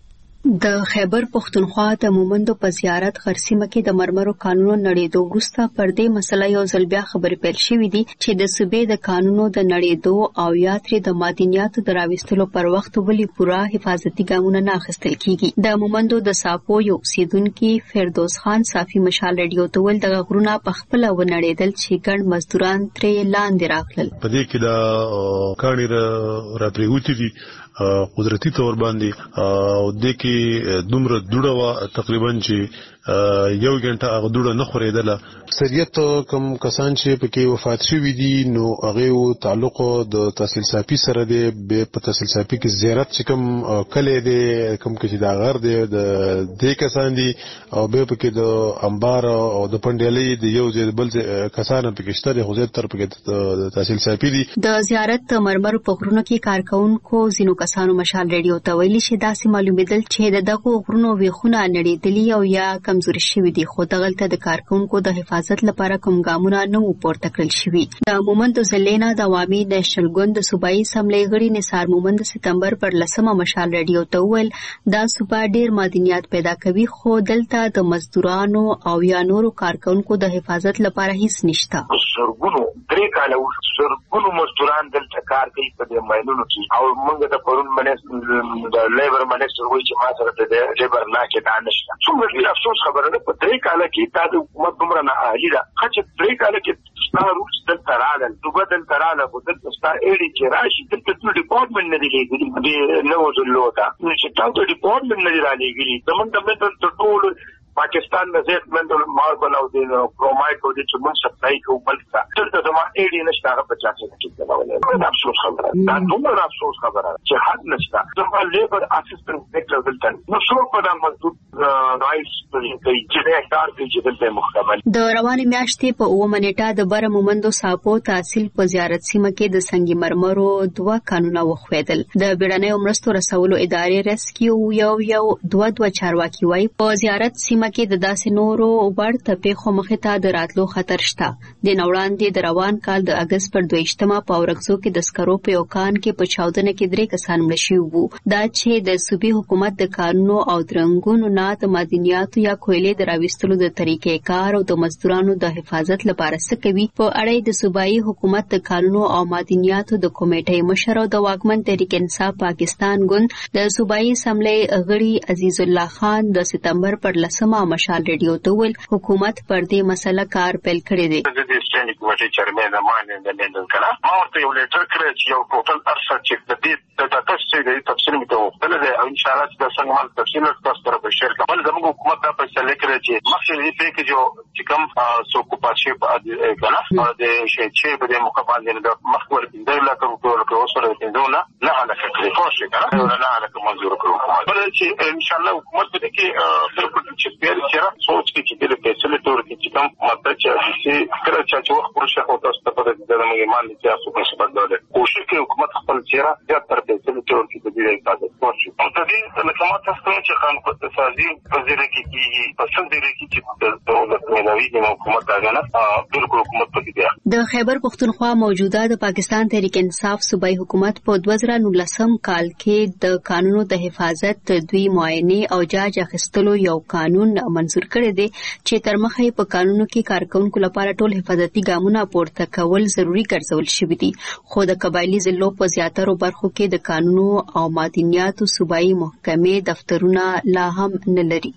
د خیبر پختونخوا د مومندو په زیارت غرسیمه کې د مرمرو قانونو نړیدو وروسته پر دې مسله یو ځل بیا خبرې پیل شوې دي چې د صوبې د قانونو د نړیدو او یا ترې د معدنیاتو د راوستلو پر وخت ولې پوره حفاظتي ګامونه نه اخیستل کیږي. د مومندو د ساپو یو اوسیدونکي فردوس خان صافي مشال رادیو ته ویل د غرونه په خپل ونړیدل چې ګڼ مزدوران ترې لاندې راغلل. په دې کې د کاڼي را پریوتی دي قدرتی تور باندې او د کې دومره دوړه وا تقریبا چې یو غنټه هغه دوړه نه خورېدله. سریت کوم کسان چې پکې وفات شوي دي نو هغه تعلق د تحصیل صافي سره دی. به په تحصیل صافي کې زیارت چې کوم کله دی کوم کې دا غر دی د دې کسان دي او به پکې د انبار او د پندلې د یو ځای بل کسان پکې شته خو زه تر پکې د تحصیل صافي دي. د زیارت مرمر په غرونو کې کارکونکو زینو کسانو مشال رادیو ته ویلي چې داسې معلومېدل چې د دغو غرونو ویخونه نړېدلي او یا کمزوري شوي دي، خو دغلته د کارکونکو د حفاظت لپاره کوم ګامونه نه وو پورته کړل شوي. د مومند ضلع د عوامي نېشنل ګوند د صوبایي اسمبلی غړي نثار مومند سپتمبر پر لسمه مشال رادیو ته ویل دا صوبه ډېر معدنیات پیدا کوي خو دلته د مزدورانو او یا نورو کارکونکو د حفاظت لپاره هیڅ نشته. زرګونو درې کاله وروسته زرګونو مزدوران دلته کار کوي په دې ماینونو کې او موږ د پرون منیسټر د لیبر منیسټر وایي چې ما سره د لیبر نه کې دا نشته. څومره ډېر افسوس خبره ده په درې کاله کې دا د حکومت دومره نااهلي ده چې درې کاله کې ستا روس دلته راغلل دوبه دلته راغله خو دلته ستا ایډي چې راشي دلته ټول ډیپارټمنټ نه دی لېږلي د نوو ضلعو ته چې تا ته ډیپارټمنټ نه دی رالېږلي زمونږ د متن تر ټولو پاکستان نه زیات منډل ماربل او د کرومایټ او د چې موږ سپلای کوو بلکې دلته زما ایډي نشته هغه په چاته کې دا ولې افسوس خبره دا دومره افسوس خبره چې حد نشته. زما لیبر اسسټنټ ډایرکټر دلته نو څو په دغه مزدور رایس کوي چې دا کار کوي چې دلته مخکمل. د روانې میاشتې په اووه منېټه د بره مومندو ساپو تحصیل په زیارت سیمه کې د سنگي مرمرو دوه قانونه وخوېدل. د بیړنیو مرستو رسولو ادارې ریسکیو یو یو دوه دوه چارواکي وایي په زیارت سیمه کې د داسې نورو ورته پیښو مخې ته د راتلو خطر شته. د وړاندې د روان کال د اګست پر دویشتمه په اورګزو کې د سکرو په یو کان کې په چاودنه کې درې کسان مړه شوي وو. دا چې د صوبې حکومت د قانونو او درنګونو نه د معدنیاتو یا کویلې د راوستلو د طریقې کار او د مزدورانو د حفاظت لپاره څه کوي په اړه د صوبایي حکومت د قانونو او معدنیاتو د کمیټې مشر او د واکمن تحریک انصاف پاکستان ګوند د صوبایي اسمبلی غړي عزیز الله خان د سپتمبر پر لسمه مشال رادیو ته ویل حکومت پر دې مسله کار پیل کړی دی. د دې سټینډ کمیټې چیرمن ماینه د لیندل کړه ما ورته یو لیټر کړی چې یو ټوټل ارسه چې د دې د تاسو د تفصیل مته وکړل دی او ان شاء الله چې څنګه مال تفصیل تاسو سره به شیر کوم. زموږ حکومت دا فیصله کړی چې مخکې دې کې جو چې کوم سو کو پاتې په کنه د شي چې په دې مقابل د مخور د لا کوم ټول کې اوسره د نه نه علاقه کوي خو شي کنه نه علاقه منظور کړو بل چې ان شاء الله حکومت دې کې بالکل چې پیر سره سوچ کې چې د فیصله تور کې چې کوم ماده چې کله چې وخت پر شي او تاسو ته په دې د مګمان چې تاسو په څه بدلول کوشش کوي حکومت خپل چیرې زیات تر فیصله تور کې د دې اجازه ورکړي. او د دې د کومه تاسو چې قانون اقتصادي وزیر کې کې په څه ډیر کې چې د دولت ملوي د حکومت داغنه بالکل حکومت په دې د خیبر پختونخوا موجوده د پاکستان تحریک انصاف صوبایي حکومت په دوه زره نولسم کال کې د قانونو د حفاظت دوی معاینه او جاج اخیستلو یو قانون منظور کړی دی چې تر مخه په قانونو کې کارکونکو لپاره ټول حفاظتي ګامونه پورته کول ضروری ګرځول شوی دي خو د قبایلی ضلعو په زیاتره برخو کې د قانونو او معدنیاتو صوبایي محکمې دفترونه لا هم نه لري.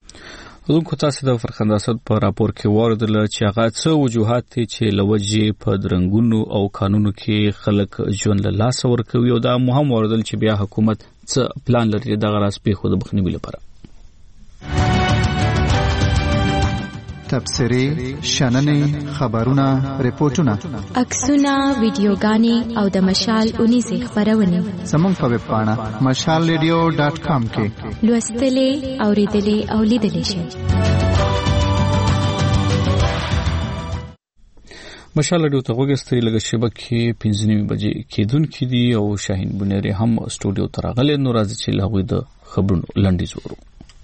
دغه تاسو د فرخنداسد په راپور کې وردل چې هغه څه وجوهات چې لوجې په درنګونو او قانونو کې خلک ژوند له لاس ورکوي او دا مهم وردل چې بیا حکومت څه پلان لري دغه راس په خود بخنیوي لپاره. تبصرې، شننې، خبرونه، ریپورتونه، عکسونه، ویډیوګانې او د مشال اونیزې خبرونه زموږ په ویب پاڼه مشال ریډیو ډاټ کام کې لوستلې، اوریدلې او لیدلې شئ. مشال ریډیو ته وګورئ، لږه شیبه کې پنځه نیمې بجې کېدونکې دي او شاهین بنيري هم سټوډیو ته راغلی. نو راځي چې له هغوی د خبرونو لنډیز وورو.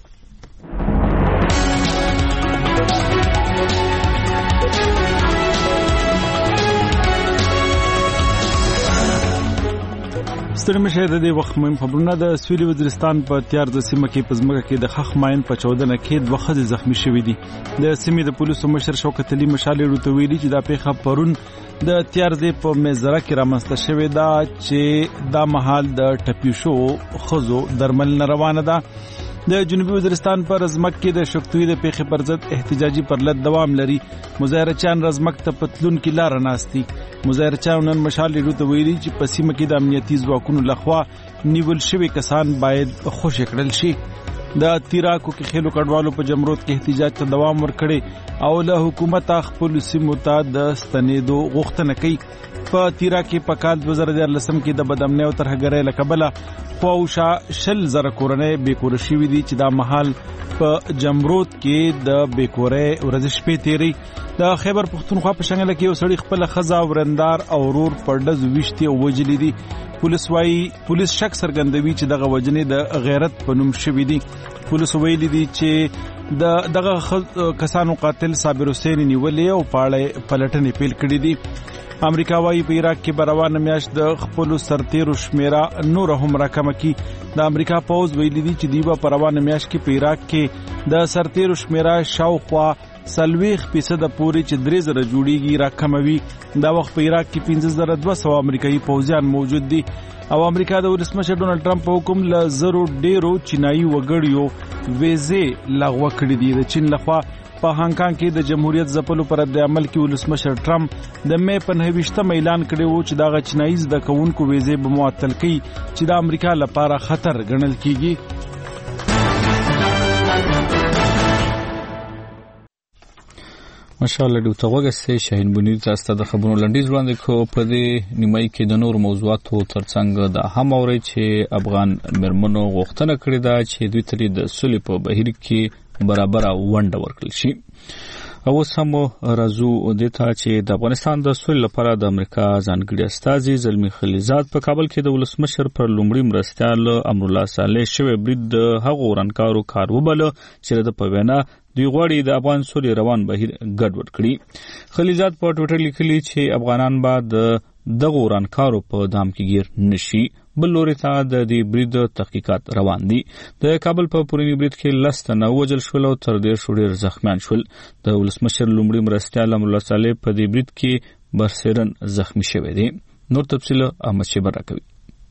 ستړي مشه د دې وخت مهم خبرونه. د سویلي وزیرستان په تیار د سیمه کې په ځمکه کې د خخ ماین په چودنه کې دوه ښځې زخمی شوې دي. د سیمې د پولیسو مشر شوکت علي مشال ریډیو ته ویلي چې دا پیښه پرون د تیار د په مزره کې رامنځته شوې ده چې دا مهال د ټپي شو ښځو درملنه روانه ده. د جنوبي وزیرستان پر ازمک کې د شکتوی د پیښې پر ضد احتجاجي پرلط دوام لري. مظاهرچیان رزمک ته پتلون کې لار ناستي. مظاهرچیان نن مشال ریډیو ته ویلي چې په سیمه کې د امنیتي ځواکونو لخوا نیول شوي کسان باید خوشي کړل شي. د تیراکو کې خېلو کډوالو په جمرود کې احتجاج ته دوام ورکړي او له حکومت خپل سیمو ته د ستنېدو غوښتنه کوي. په تیرا کې په کال دوه زره دیارلسم کې د بدامنۍ او ترهګرۍ له کبله خواوشا شل زره کورنۍ بېکوره شوي دي چې دا مهال په جمرود کې د بېکورۍ ورځې شپې تیري. د خیبر پښتونخوا په شنګله کې یو سړی خپله ښځه ورندار او ورور په ډزو ویشتي او وژلي دي. پولیس وايي پولیس شک څرګندوي چې دغه وژنې د غیرت په نوم شوي دي. پولیس ویلي دي چې د دغه کسانو قاتل صابر حسین نیولې او پاړې پلټنې پیل کړې دي. امریکا وايي په عراق کې روانه میاشت د خپل سرتیرو شمیره نور هم راکمه کی. د امریکا پوز ویلي دي چې دیبا په روانه میاشت کې په عراق کې د سرتیرو شمیره شاوخوا سلويخ فیصد پورې چې درې زره جوړیږي راکموي. دا وخت په عراق کې پنځه زره دوه سوه امریکایي پوځیان موجود دي او امریکا د ولسمشر ډونالد ټرمپ په حکم له زرو ډیرو چینایي وګړیو ویزې لغوه کړې دي. د چین لخوا په هانګ کانګ کې د جمهوریت ځپلو پر رد عمل کې ولسمشر ټرمپ د مې په نهه ویشتم اعلان کړی و چې دغه چینایي زده کوونکو ویزې به معطل کړي چې د امریکا لپاره خطر ګڼل کیږي. ماشاءالله ډیو ته وګورئ، شاهین بنيري تاسو ته د خبرونو لنډیز وړاندې کوو. په دې نیمایي کې د نور موضوعاتو ترڅنګ دا هم اورئ چې افغان مېرمنو غوښتنه کړې ده چې دوی ته د سولې په بهیر کې برابر ونډه ورکړل شي. او اوس هم راځو دې ته چې د افغانستان د سولې لپاره د امریکا ځانګړي استازي زلمی خلیزاد په کابل کې د ولسمشر پر لومړي مرستیال امرالله صالح شوی برید د هغو ورانکارو کار وباله چې د په وینا دوی غواړي د افغان سولې روان بهیر ګډوډ کړي. خلیزاد په ټویټر لیکلي چې افغانان به د دغه ورانکارو په دام کې گیر نشي. بل لوري ته د دې برید تحقیقات روان دي. د کابل په پورینی برید کې لس تنه وژل شول او تر ډېر شو ډېر زخمیان شول. د ولسمشر لومړي مرستیال امرالله صالح په دې برید کې برسېرن زخمی شوی دی. نور تفصیل احمد شیبر راکوي.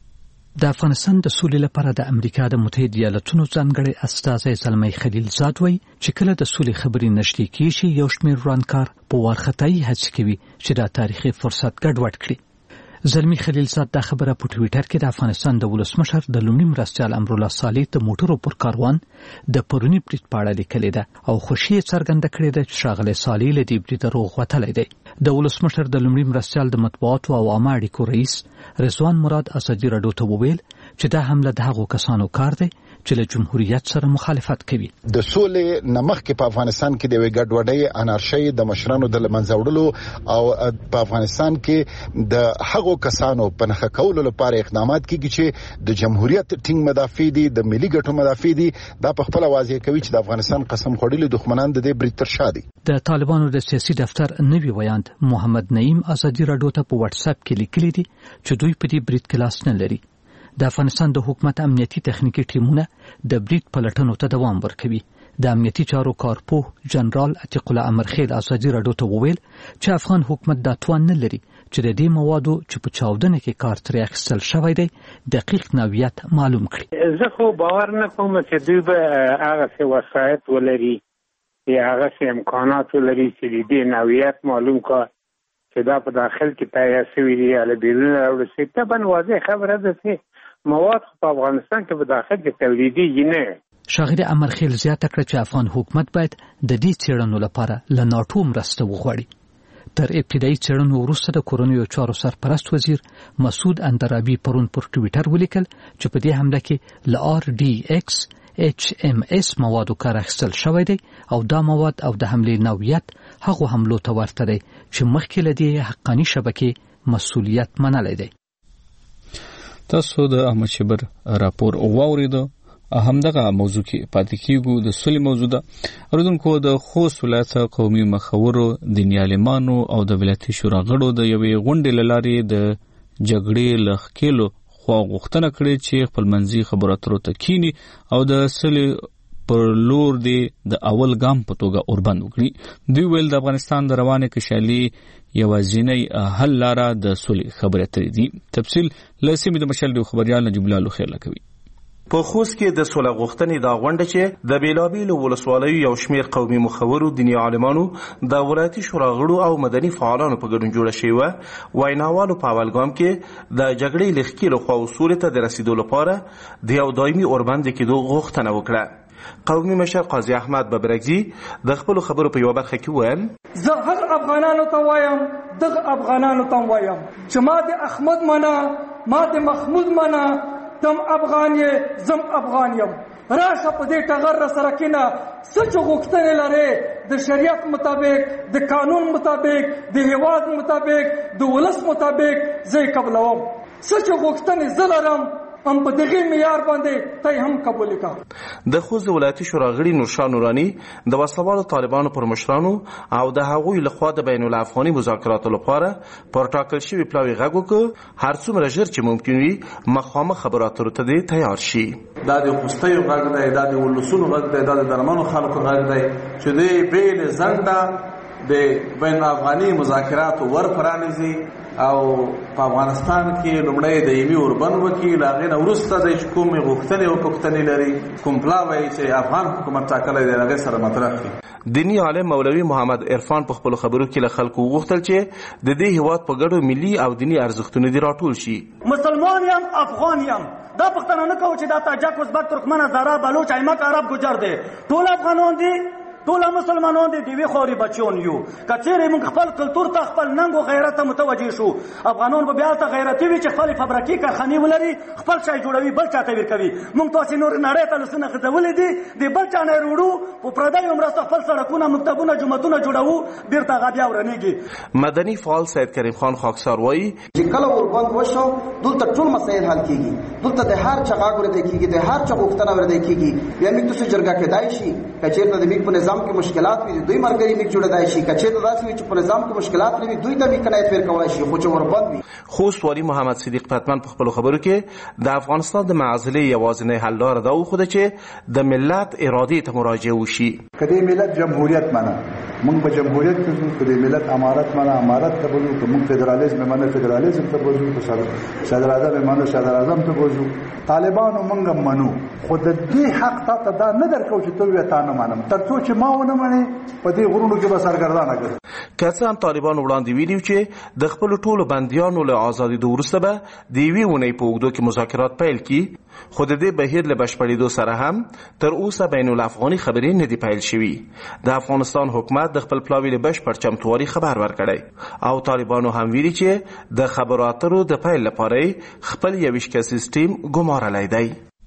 د افغانستان د سولې لپاره د امریکا د متحده ایالاتونو ځانګړي استازی زلمی خلیلزاد وایي چې کله د سولې خبرې نشته کیږي یو شمېر ورانکار په وارخطایي هڅه کوي چې دا تاریخي فرصت ګډوډ کړي. زلمی خلیلزاد دا خبره په ټویټر کې د افغانستان د ولسمشر د لومړي مرستیال امرالله صالح د موټرو پر کاروان د پرونی برید په اړه لیکلې ده او خوشي څرګنده کړې ده چې ښاغلی صالح له دې برید روغ وتلی دی. د ولسمشر د لومړي مرستیال د مطبوعاتو او عامه اړیکو رئیس رضوان مراد ازادي راډیو ته وویل چې دا حمله د هغو کسانو کار دی چې له جمهوریت سره مخالفت کوي. د سولې نمخ کې په افغانستان کې د وی ګډوډۍ انارشي د مشرانو د لمنځوړلو او په افغانستان کې د هغو کسانو په نخښه کولو لپاره اقدامات کیږي چې د جمهوریت ټینګ مدافع دي، د ملي ګټو مدافع دي. دا په خپل واضح کوي چې د افغانستان قسم خوړلي دښمنان د دې برید تر شا دي. د طالبانو د سیاسي دفتر نوی ویاند محمد نعیم ازادي راډیو ته په واتس اپ کې لیکلي دي چې دوی په دې برید کې لاس نه لري. د افغانستان د حکومت امنیتي تخنیکی ټیمونه د برید پلټنو ته دوام ورکوي. د امنیتي چارو کارپوه جنرال عتیق الله امرخیل ازادي راډیو ته وویل چې افغان حکومت دا توان نه لري چې د دې موادو چې په چاودنه کې کار ترې اخیستل شوی دی دقیق نوعیت معلوم کړي. زه خو باور نه کوم چې دوی به هغه څه وسایط ولري یا هغه څه امکانات ولري چې د دې نوعیت معلوم کړي چې دا په داخل کې تیار شوی دی یا له بیرون راوړل شوی. طبعا واضح خبره ده چې مواد په افغانستان کې په داخل کې تولیدي نه. ښاغلي امرخیل زیاته کړه چې افغان حکومت باید د دې څېړنو لپاره له ناټو مرسته وغواړي. تر ابتدایي څېړنو وروسته د کورنیو چارو سرپرست وزیر مسعود اندرابي پرون پر ټویټر ولیکل چې په دې حمله کې له آر ډي ایکس ایچ ام اس موادو کار اخیستل شوی دی او دا مواد او د حملې نوعیت هغو حملو ته ورته دی چې مخکې له دې حقاني شبکې مسؤلیت منلی دی. تاسو د احمد شبر راپور واوریدو. همدغه موضوع کې پاتې کیږو. د سولې موضوع ده. اوریدونکو د خوست ولایت قومي مخورو دیني عالمانو او د ولایتي شورا غړو د یوې غونډې له لارې د جګړې له ښکېلو خوا غوښتنه کړې چې خپلمنځي خبرو اترو ته کینی او د سولې پر لور دی د اول ګام په توګه اوربند وکړي. دوی ویل د افغانستان د روانې کشالي یوازینی حل لاره د سولې خبرې اترې دي. تفصیل له سیمې د مشال د خبريال نجیب الله خیر کوي. په خوست کې د سوله غوښتنې دا غونډه چې د بیلابیلو ولسوالیو یو شمېر قومي مخورو دیني عالمانو د ولایتي شورا غړو او مدني فعالانو په ګډون جوړه شوې وه. ویناوالو په اول ګام کې د جګړې له ښکېلو خوا سولې ته د رسیدو لپاره د یو دایمي اوربند کېدو غوښتنه وکړه. قومي مشر قاضي احمد ببرګزي د خپلو خبرو په یوه برخه کې وویل: زه هغه افغانانو ته وایم دغه افغانانو ته وایم چې ما د احمد منا ما د محمود منا تم افغان یې زم افغان یم. راشه په دې ټغر سره کینه سچ غوښتنې لري د شریعت مطابق د قانون مطابق د هیواد مطابق د ولس مطابق زه قبلوم. سچ غوښتنې زلرم هم په دغه معیار باندې ته هم قبول کا. د خوست ولایتي شورا غړي نورشاه نورانی د وسلوالو طالبانو پر مشرانو او د هغوی لخوا د بین الافغاني مذاکراتو لپاره پر ټاکل شوي پلاوي غږ وکړ هر څومره ژر چې ممکن وي مخامخ خبرو اترو ته دې تیار شي. دا د خوستیو غږ دی، دا د ولسونو غږ دی، دا د درمنو خلکو غږ دی چې دې بیل زنده د بین الافغاني مذاکراتو ور پرانیزي او په افغانستان کې لومړی د ایمي اوربند وکیل هغې نه وروسته د کومې غوښتنې او پوښتنې لري کوم پلاوی چې افغان حکومت ټاکلی دی هغې سره مطرح کړي. دیني عالم مولوي محمد عرفان په خپلو خبرو کې له خلکو وغوښتل چې د دې هیواد په ګډو ملي او دیني ارزښتونه دې راټول شي. مسلمان یم افغان یم دا پښتنه نه کوو چې دا تاجک ازبک ترکمن هزاره بلوچ ایمک عرب ګجر دی ټول افغانان دي ټول مسلمانان دي دیوی خوري بچون یو کچېره موږ خپل کلتور ته خپل ننګ او غیرت ته متوجي شو. افغانان به بیا ته غیرتي وي چې خپل فابریکې کارخانې ولري خپل شای جوړوي بل چاته ورکوي. موږ تاسو نور نړۍ ته لسنه خدولې دي د بل چا نه وروړو په پردیو مرسته خپل سړکونه مکتبونه جمعتونه جوړو بیرته غبیا ورنيږي. مدني فعال سید کریم خان خاکسار وایي چې کله اوربند وشو دلته ټول مسایل حل کیږي دلته د هر چا غاګور دی کیږي د هر چا غوښتنه ور دی کیږي یا موږ تاسو جرګه کېدای شي کچېرته د موږ په نظام کې مشکلات وي دوی مرګري موږ جوړدای شي کچېرته داسې وي چې په نظام کې مشکلات لري دوی ته موږ کنایت ور کولای شي خو چې اوربند وي. خوست والی محمد صدیق پتمن په خپل خبرو کې د افغانستان د معضلې یوازینی حل لاره دا وخوده چې د ملت ارادې ته مراجعه وشي. کله ملت جمهوریت منه موږ په جمهوریت کې ځو کله ملت امارت منه امارت ته بوزو که موږ فدرالیزم منه فدرالیزم ته بوزو که صدر اعظم منه صدر اعظم ته بوزو طالبانو موږ منو خو د دې حق ته دا نه درکو چې ته وې تا نه منم ترڅو چې ما ونه منې په دې غرونو کې به سرګردانه کړ. که څه هم طالبانو وړاندې ویلي چې د خپلو ټولو بندیانو له ازادېدو وروسته به د یوې اونۍ په اوږدو کې مذاکرات پیل کړي خو د دې بهیر له بشپړېدو سره هم تر اوسه بین الافغاني خبرې نه دي پیل شوي. د افغانستان حکومت د خپل پلاوي له بشپړ چمتووالي خبر ورکړی او طالبانو هم ویلي چې د خبرو اترو د پیل لپاره خپل یویشکه سیستم ګمارلی دی.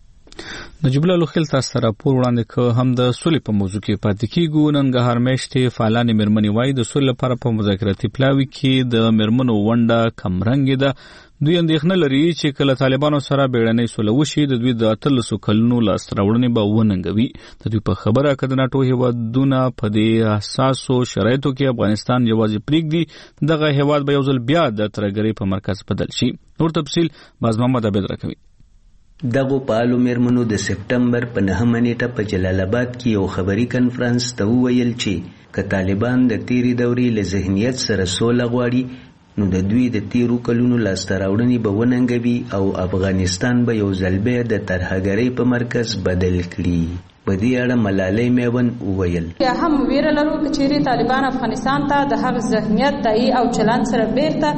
نجیب الله خیل تاسو ته راپور وړاندې کوو. هم د سولې په موضوع کې پاتې کیږو. ننګرهار میاشتې فعالانې مېرمنې وایي د سولې لپاره په مذاکراتي پلاوي کې د مېرمنو ونډه کمرنګې ده. دوی اندېښنه لري چې کله طالبانو سره بیړنۍ سوله وشي د دوی د اتلسو کلونو لاسته راوړنې به وننګوي. د دوی په خبره که د ناټو هېوادونه په دې حساسو شرایطو کې افغانستان یوازې پرېږدي دغه هېواد به یو ځل بیا د ترهګرۍ په مرکز بدل شي. نور تفصیل باز محمد عبید راکوي. دغو فعالو مېرمنو د سپټمبر په نهمه نیټه په جلال آباد کې یو خبري کنفرانس ته وویل چې که طالبان د تیرې دورې له ذهنیت سره سوله غواړي نو د دوی د تیرو کلونو لاسته راوړنې به وننګوي او افغانستان به یو ځل بیا د ترهګرۍ په مرکز بدل کړي. په دې اړه ملالۍ میون وویل یا هم ویره لرو چې چیرې طالبان افغانستان ته د هغه ذهنیت دایي او چلند سره بیرته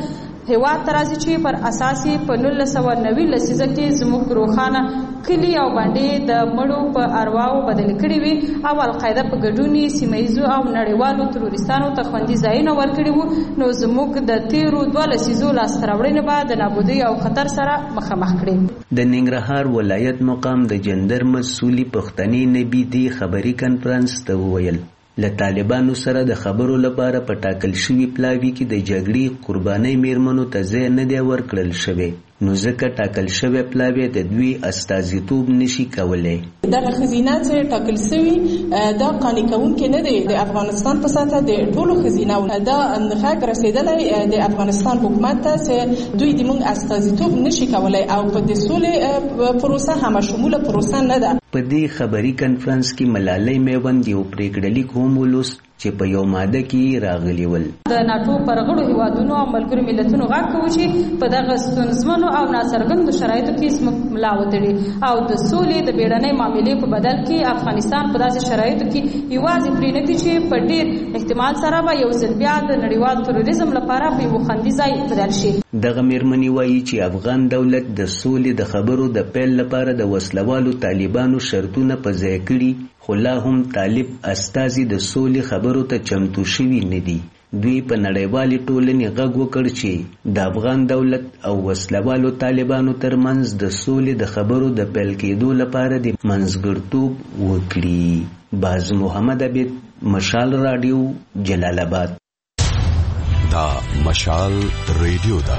هیواد ته راځي چې پر اساس یې په نولس سوه نوي لسیزه کې زموږ روښانه کلي او باندې د مړو په ارواو بدل کړي وي او القاعده په ګډون سیمه ییزو او نړیوالو تروریستانو ته خوندي ځایونه ورکړي وو، نو زموږ د تیرو دوه لسیزو لاسته راوړنې به د نابودۍ او خطر سره مخامخ کړي. د ننګرهار ولایت مقام د جندر مسؤلی پښتني نبی دی خبري کانفرنس ته وویل له طالبانو سره د خبرو لپاره په ټاکل شوي پلاوي کې د جګړې قربانۍ میرمنو ته ځای نه دی ورکړل شوی، نو ځکه ټاکل شوی پلاوی د دوی استازیتوب نشي کولی. دغه ښځینه چې ټاکل شوي دا قانع کوونکی نه دی د افغانستان په سطحه د ټولو ښځینهو دا غږ رسېدلی د افغانستان حکومت ته چې دوی د موږ استازیتوب نشي کولی او په د سولې پروسه همشموله پروسه نه ده. په دې خبري کنفرانس کې ملالۍ میوند یو پریکړه لیک هم ولوست چې په یو ماده کې راغلی ول. د ناټو پر غړو هیوادونو او ملګرو ملتونو غږ کوي چې په دغه ستونزمنو او ناڅرګندو شرایطو کې زموږ ملا وتړي او د سولې د بیړنۍ معاملې په بدل کې افغانستان په داسې شرایطو کې یوازې پرې نه کړي چې په ډېر احتمال سره به یو ځل بیا د نړیوال تروریزم لپاره په یو خوندي ځای بدل شي. دغه میرمنې وایي چې افغان دولت د سولې د خبرو د پیل لپاره د وسلوالو طالبانو شرطونه په ځای کړي، خو لا هم طالب استازي د سولې خبرو ته چمتو شوي نه دي. دوی په نړیوالې ټولنې غږ وکړ چې د افغان دولت او وسلوالو طالبانو ترمنځ د سولې د خبرو د پیل کېدو لپاره د منځګړتوب وکړي. باز محمد عبید، مشال راډیو، جلال آباد. دا مشال ریډیو ده.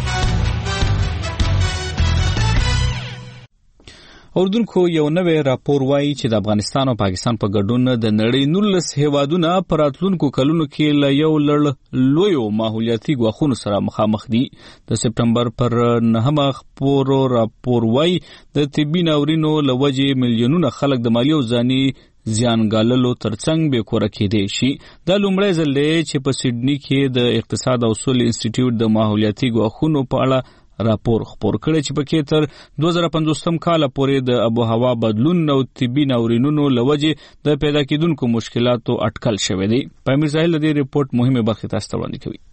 اردوونکو یو نوې راپور وایي چې د افغانستان او پاکستان په ګډون د نړۍ نولس هیوادونه په راتلونکو کلونو کې له یو لړ لویو ماحولیاتي ګواښونو سره مخامخ دي. د سپټمبر پر نهمه خپور راپور وایي د طبي ناورینو له وجې میلیونونه خلک د مالی او ځاني زیانګاللو ترڅنګ بې کوره کېدی شي. دا لومړی ځل دی چې په سیډني کې د اقتصاد او سولې انسټیټیوټ د ماحولیاتي ګواښونو په اړه راپور خپور کړی چې پکې تر دوه زره پنځوستم کال پورې د آب و هوا بدلون او طبي ناورینونو له وجې د پیدا کېدونکو مشکلاتو اټکل شوی دی. پامیر ساحل د ریپورت مهمه برخه تاسو ته وړاندې کوي.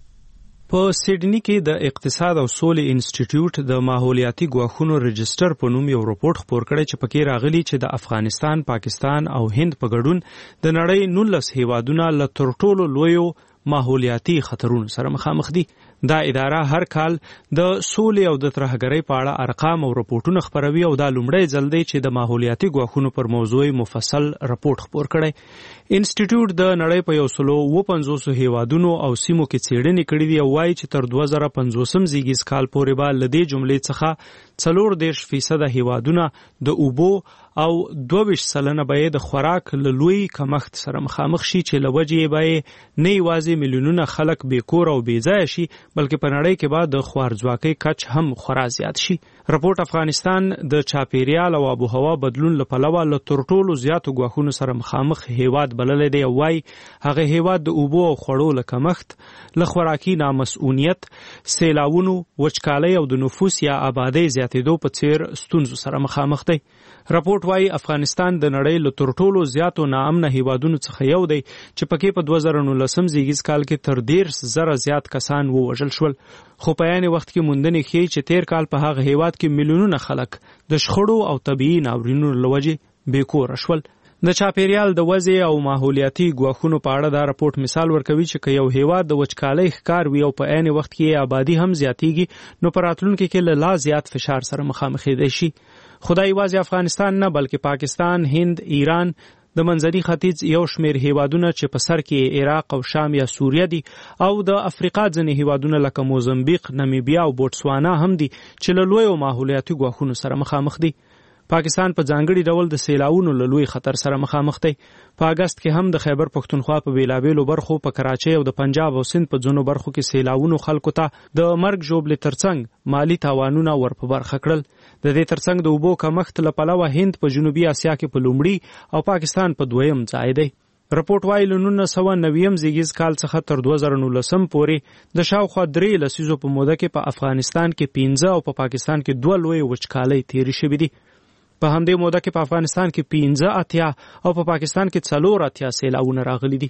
په سیډني کې د اقتصاد او سولې انسټیټیوټ د ماحولیاتي ګواښونو رجستر په نوم یو راپور خپور کړی چې پکې راغلي چې د افغانستان، پاکستان او هند په ګډون د نړۍ نولس هیوادونه له تر ټولو لویو ماحولیاتي خطرونو سره مخامخ دي. دا اداره هر کال د سولې او د ترهګرۍ په اړه ارقام او راپورټونه خپروي او دا لومړی ځل دی چې د ماحولیاتي ګواښونو پر موضوع مفصل راپورټ خپور کړی. انسټیټیوټ د نړۍ په یو سلو اوه پنځوسو هیوادونو او سیمو کې څېړنې کړې دي او وایي چې تر دوه زره پنځوسم زیږیز کال پورې به له دې جملې څخه څلور دېرش فیصده هیوادونه د اوبو او دوه ویشت سلنه به د خوراک له لوی کمښت سره مخامخ شي چې له وجې به نه یوازې میلیونونه خلک بې کور او بې ځایه شي بلکې په نړۍ کې به د خوارځواکۍ کچ هم خورا زیات شي. راپورټ افغانستان د چاپیریال او آب و هوا بدلون له پلوه له تر ټولو زیاتو ګواښونو سره مخامخ هیواد بللی دی او وایي هغه هیواد د اوبو او خوړو له کمښت، له خوراکي نامسؤلیت، سیلاونو، وچکالۍ او د نفوس یا آبادۍ زیاتېدو په څېر ستونزو سره مخامخ دی. راپورټ وایي افغانستان د نړۍ له تر ټولو زیاتو ناامنه هیوادونو څخه یو دی چې پکې په دوه زره نولسم زیږیز کال کې تر دېرش زره زیات کسان ووژل شول، خو په عین وخت کې موندنې ښیي چې تیر کال په هغه هیواد کې میلیونونه خلک د شخړو او طبیعي ناورینونو له وجې بې کوره شول. د چاپیریال د وضع او ماحولیاتي ګواښونو په اړه دا راپورټ مثال ورکوي چې که یو هیواد د وچکالۍ ښکار وي او په عین وخت کې آبادي هم زیاتیږي نو په راتلونکي کې له لا زیات فشار سره مخامخېدی شي. خو دا یوازې افغانستان نه بلکې پاکستان، هند، ایران، د منځني ختیځ یو شمېر هیوادونه چې په سر کې عراق او شام یا سوریه دي او د افریقا ځینې هیوادونه لکه موزمبیق، نمیبیا او بوتسوانا هم دي چې له لویو ماحولیاتي ګواښونو سره مخامخ دي. پاکستان په ځانګړي ډول د سیلاونو له لوی خطر سره مخامخ دی. په اګست کې هم د خیبر پښتونخوا په بیلابیلو برخو، په کراچۍ او د پنجاب او سند په ځینو برخو کې سیلاونو خلکو ته د مرګ ژوبلې ترڅنګ مالی تاوانونه ور په برخه کړل. د دې ترڅنګ د اوبو کمښت له پلوه هند په جنوبي اسیا کې په لومړي او پاکستان په دویم ځای دی. راپورټ وایي له نولس سوه نویم زیږیز کال څخه تر دوه زره نولسم پورې د شاوخوا درې لسیزو په موده کې په افغانستان کې پنځه او په پاکستان کې دوه لوی وچکالۍ تیرې شوې دي. په همدې موده کې په افغانستان کې پنځه اتیا او په پاکستان کې څلور اتیا سیلاونه راغلي دي.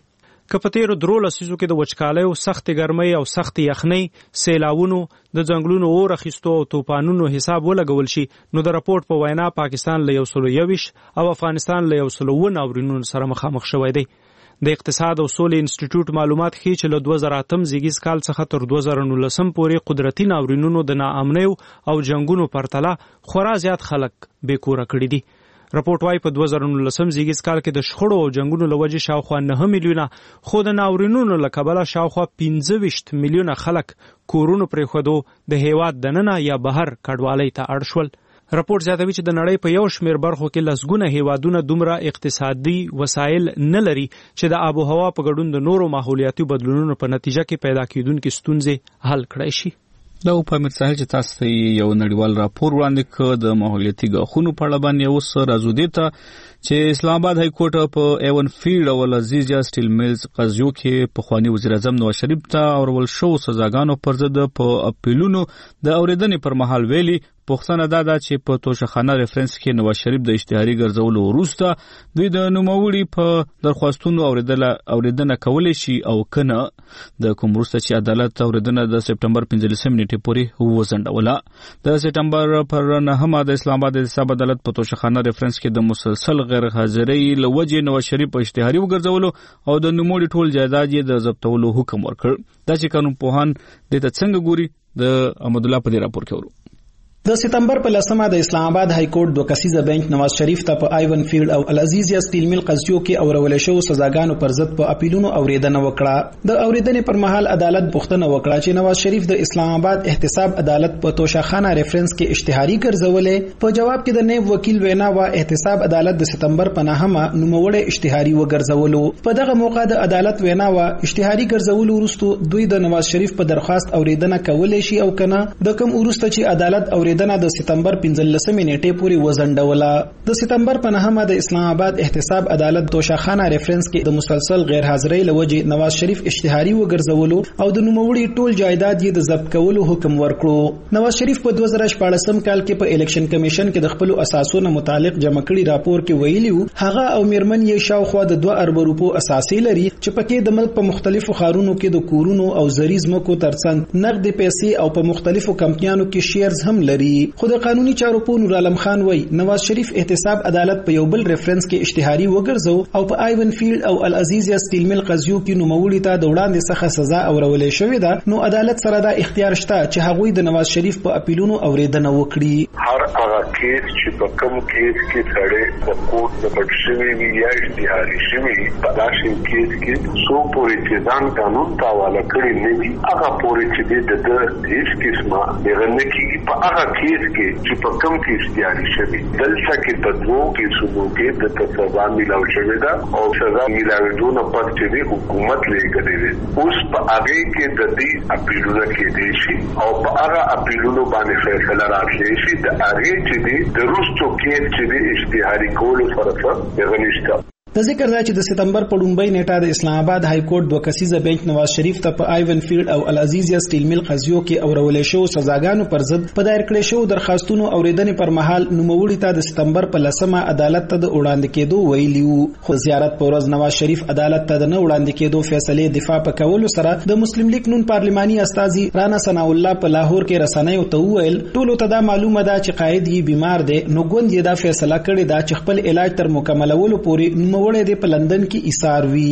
که په تیرو درو لسیزو کې د وچکالۍ او سختې ګرمۍ او سختې یخنۍ، سیلاونو، د ځنګلونو اور اخیستو او توپانونو حساب ولګول شي، نو د راپورټ په وینا پاکستان له یو سلو یویشت او افغانستان له یو سلو اووه ناورینونو سره مخامخ شوی دی. د اقتصاد او سولې انسټیټیوټ معلومات ښیي چې له دوه زره اتم زیږیز کال څخه تر دوه زره نولسم پورې قدرتي ناورینونو د ناامنیو او جنګونو پرتله خورا زیات خلک بې کوره کړي دي. راپورټ وايي په دوه زره نولسم زیږیز کال کې د شخړو او جنګونو له وجې شاوخوا نه میلیونه، خو د ناورینونو له کبله شاوخوا پنځه ویشت میلیونه خلک کورونو پرېښودو د هیواد دننه یا بهر کډوالۍ ته اړ شول. راپورټ زیاتوي چې د نړۍ په یو شمېر برخو کې لسګونه هیوادونه دومره اقتصادي وسایل نه لري چې د آب و هوا په ګډون د نورو ماحولیاتي بدلونونو په نتیجه کې پیدا کېدونکې ستونزې حل کړای شي. دا په امیر ساحل چې تاسو ته یو نړیوال راپور وړاندې کړ د ماحولیاتي غاښونو په اړه باندې اوس راځو دې ته چې اسلام آباد های کورټ په ایون فیلډ او العزیزیا سټیل میلز قضیو کې پخوانی وزیر اعظم نواز شریف ته اورول شو سزاګانو پر ضد په اپیلونو د اوریدنې پر مهال ویلي پوښتنه دا ده چې په توشخانه ریفرنس کې نواز شریف د اشتهاري ګرځولو وروسته دوی د نوموړي په درخواستونو اوریدنه کولی شي او کنه د کوم وروسته چې عدالت اوریدنه د سپټمبر پنځلسمې نیټې پورې وځنډوله. د سپټمبر پر نهمه د اسلام آباد حساب عدالت په توشخانه ریفرنس کې د مسلسل غیر حاضرۍ له وجې نواز شریف په اشتهاري وګرځولو او د نوموړي ټول جایداد یې د ضبطولو حکم ورکړ. دا چې قانون پوهان دې ته څنګه ګوري د احمد الله په دې راپور کې ورو. د سپتمبر په لسمه د اسلام آباد های کورټ دوه کسیزه بنچ نواز شریف ته په ایون فیلډ او العزیزیا سټیل میل قضیو کې اورول شوو سزاګانو پر ضد په اپیلونو اوریدنه وکړه. د اوریدنې پر مهال عدالت پوښتنه وکړه چې نواز شریف د اسلام آباد احتساب عدالت په توشخانه ریفرنس کې اشتهاري ګرځولې. په جواب کې د نیب وکیل وینا وا احتساب عدالت د سپتمبر په نهمه نوموړی اشتهاري وګرځولو. په دغه موقع د عدالت وینا وا اشتهاري ګرځولو وروسته دوی د نواز شریف په درخواست اوریدنه کولای شي او کنه د کوم وروسته چې عدالت اوریدنه د سپتمبر پنځلسمې نیټې پورې وځنډوله. د سپتمبر په نهمه د اسلام آباد احتساب عدالت توشخانه ریفرنس کې د مسلسل غیر حاضرۍ له وجې نواز شریف اشتهاري وګرځولو او د نوموړي ټول جایداد یې د ضبط کولو حکم ورکړو. نواز شریف په دوه زره شپاړسم کال کې په الیکشن کمیشن کې د خپل اساسونو متعلق جمع کړي راپور کې ویلي وو هغه او میرمن یې شاوخوا د دوه ارب روپو اساسي لري چې پکې د ملک په مختلفو ښارونو کې د کورونو او زری ځمکو ترڅنګ نقد پیسې او په مختلفو کمپنیانو کې شیرز هم لري. خو د قانوني چارو په نور عالم خان وای نواز شریف احتساب عدالت په یو بل ریفرنس کې اشتهاري وګرځو او په ایون فیلډ او العزیزیا سټیل میل قضیو کې نوموړي ته د وړاندې څخه سزا اورولې شوې ده. نو عدالت سره دا اختیار شته چې هغوی د نواز شریف په اپیلونو اوریدنه وکړي. هر هغه کیس چې په کوم کیس کې سړی په کوټ د پټشوي وي یا اشتهاري شوی په داسې کیس کې سو پورې چې ځان قانون ته حواله کړي نه وي هغه پورې چې د هیڅ قسمه دغه نه کیږي. په هغه کیس کې چې په کوم کې اشتهاري شوی دلته کې د دوه کیسونو کې د سزا ملاو شوی ده او سزا ملاویدو نه پس چې حکومت لګړي ده اوس په هغه کې د دې اپیلونه کې دي شي او په هغه اپیلونو باندې فیصله راځي شي د هغه چې د روسو کې چې اشتهاري کول سره دغه نشته. د ذکر دا چې د سپتمبر په لومړۍ نیټه د اسلام آباد های کورټ دوه کسیزه بنچ نواز شریف ته په ایون فیلډ او العزیزیا سټیل میل قضیو کې اورول شوو سزاګانو پر ضد په دایر کړی شوو درخواستونو اوریدنې پر مهال نوموړي ته د سپتمبر په لسمه عدالت ته د وړاندې کېدو ویلي وو. خو زیارت پر ورځ نواز شریف عدالت ته د نه وړاندې کېدو فیصلې دفاع په کولو سره د مسلم لیگ نون پارلماني استازي رانا ثنا الله په لاهور کې رسنیو ته وویل ټولو ته دا معلومه ده چې قائد یې بیمار دی نو ګوند یې دا فیصله کړې ده چې خپل علاج تر مکملولو پورې نوموړی دی په لندن کی ایثار وی.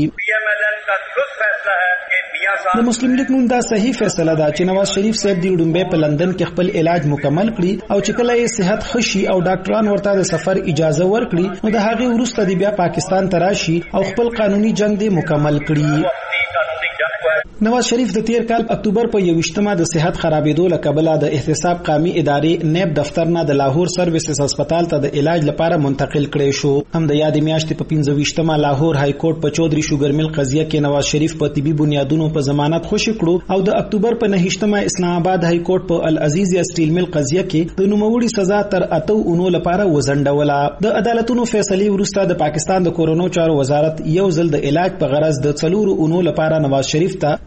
د مسلم لیگ نون دا صحیح فیصله ده چې نواز شریف صاحب دی وډمبه په لندن کې خپل علاج مکمل کړي او چې کله یې صحت خشي او ډاکټران ورته د سفر اجازه ورکړي نو د هغه وروسته دی بیا پاکستان ته راشي او خپل قانوني جنگ دی مکمل کړي. نواز شریف د تیر کال اکتوبر په یوشتمه د صحت خرابېدو له کبله د احتساب قومي ادارې نیب دفتر نه د لاهور سرویسز هسپتال ته د علاج لپاره منتقل کړی شو. هم د یادې میاشتې په پنځه ویشتمه لاهور های کورټ په چودري شوګر میل قضیه کې نواز شریف په طبي بنیادونو په ضمانت خوشی کړو او د اکتوبر په نهشتمه اسلام آباد های کورټ په العزیزیا سټیل میل قضیه کې د نوموړي سزا تر اتو اونو لپاره وزنډوله. د عدالتونو فیصلې وروسته د پاکستان د کورونو چارو وزارت یو ځل د علاج په غرض د څلورو اونو لپاره نواز شریف ته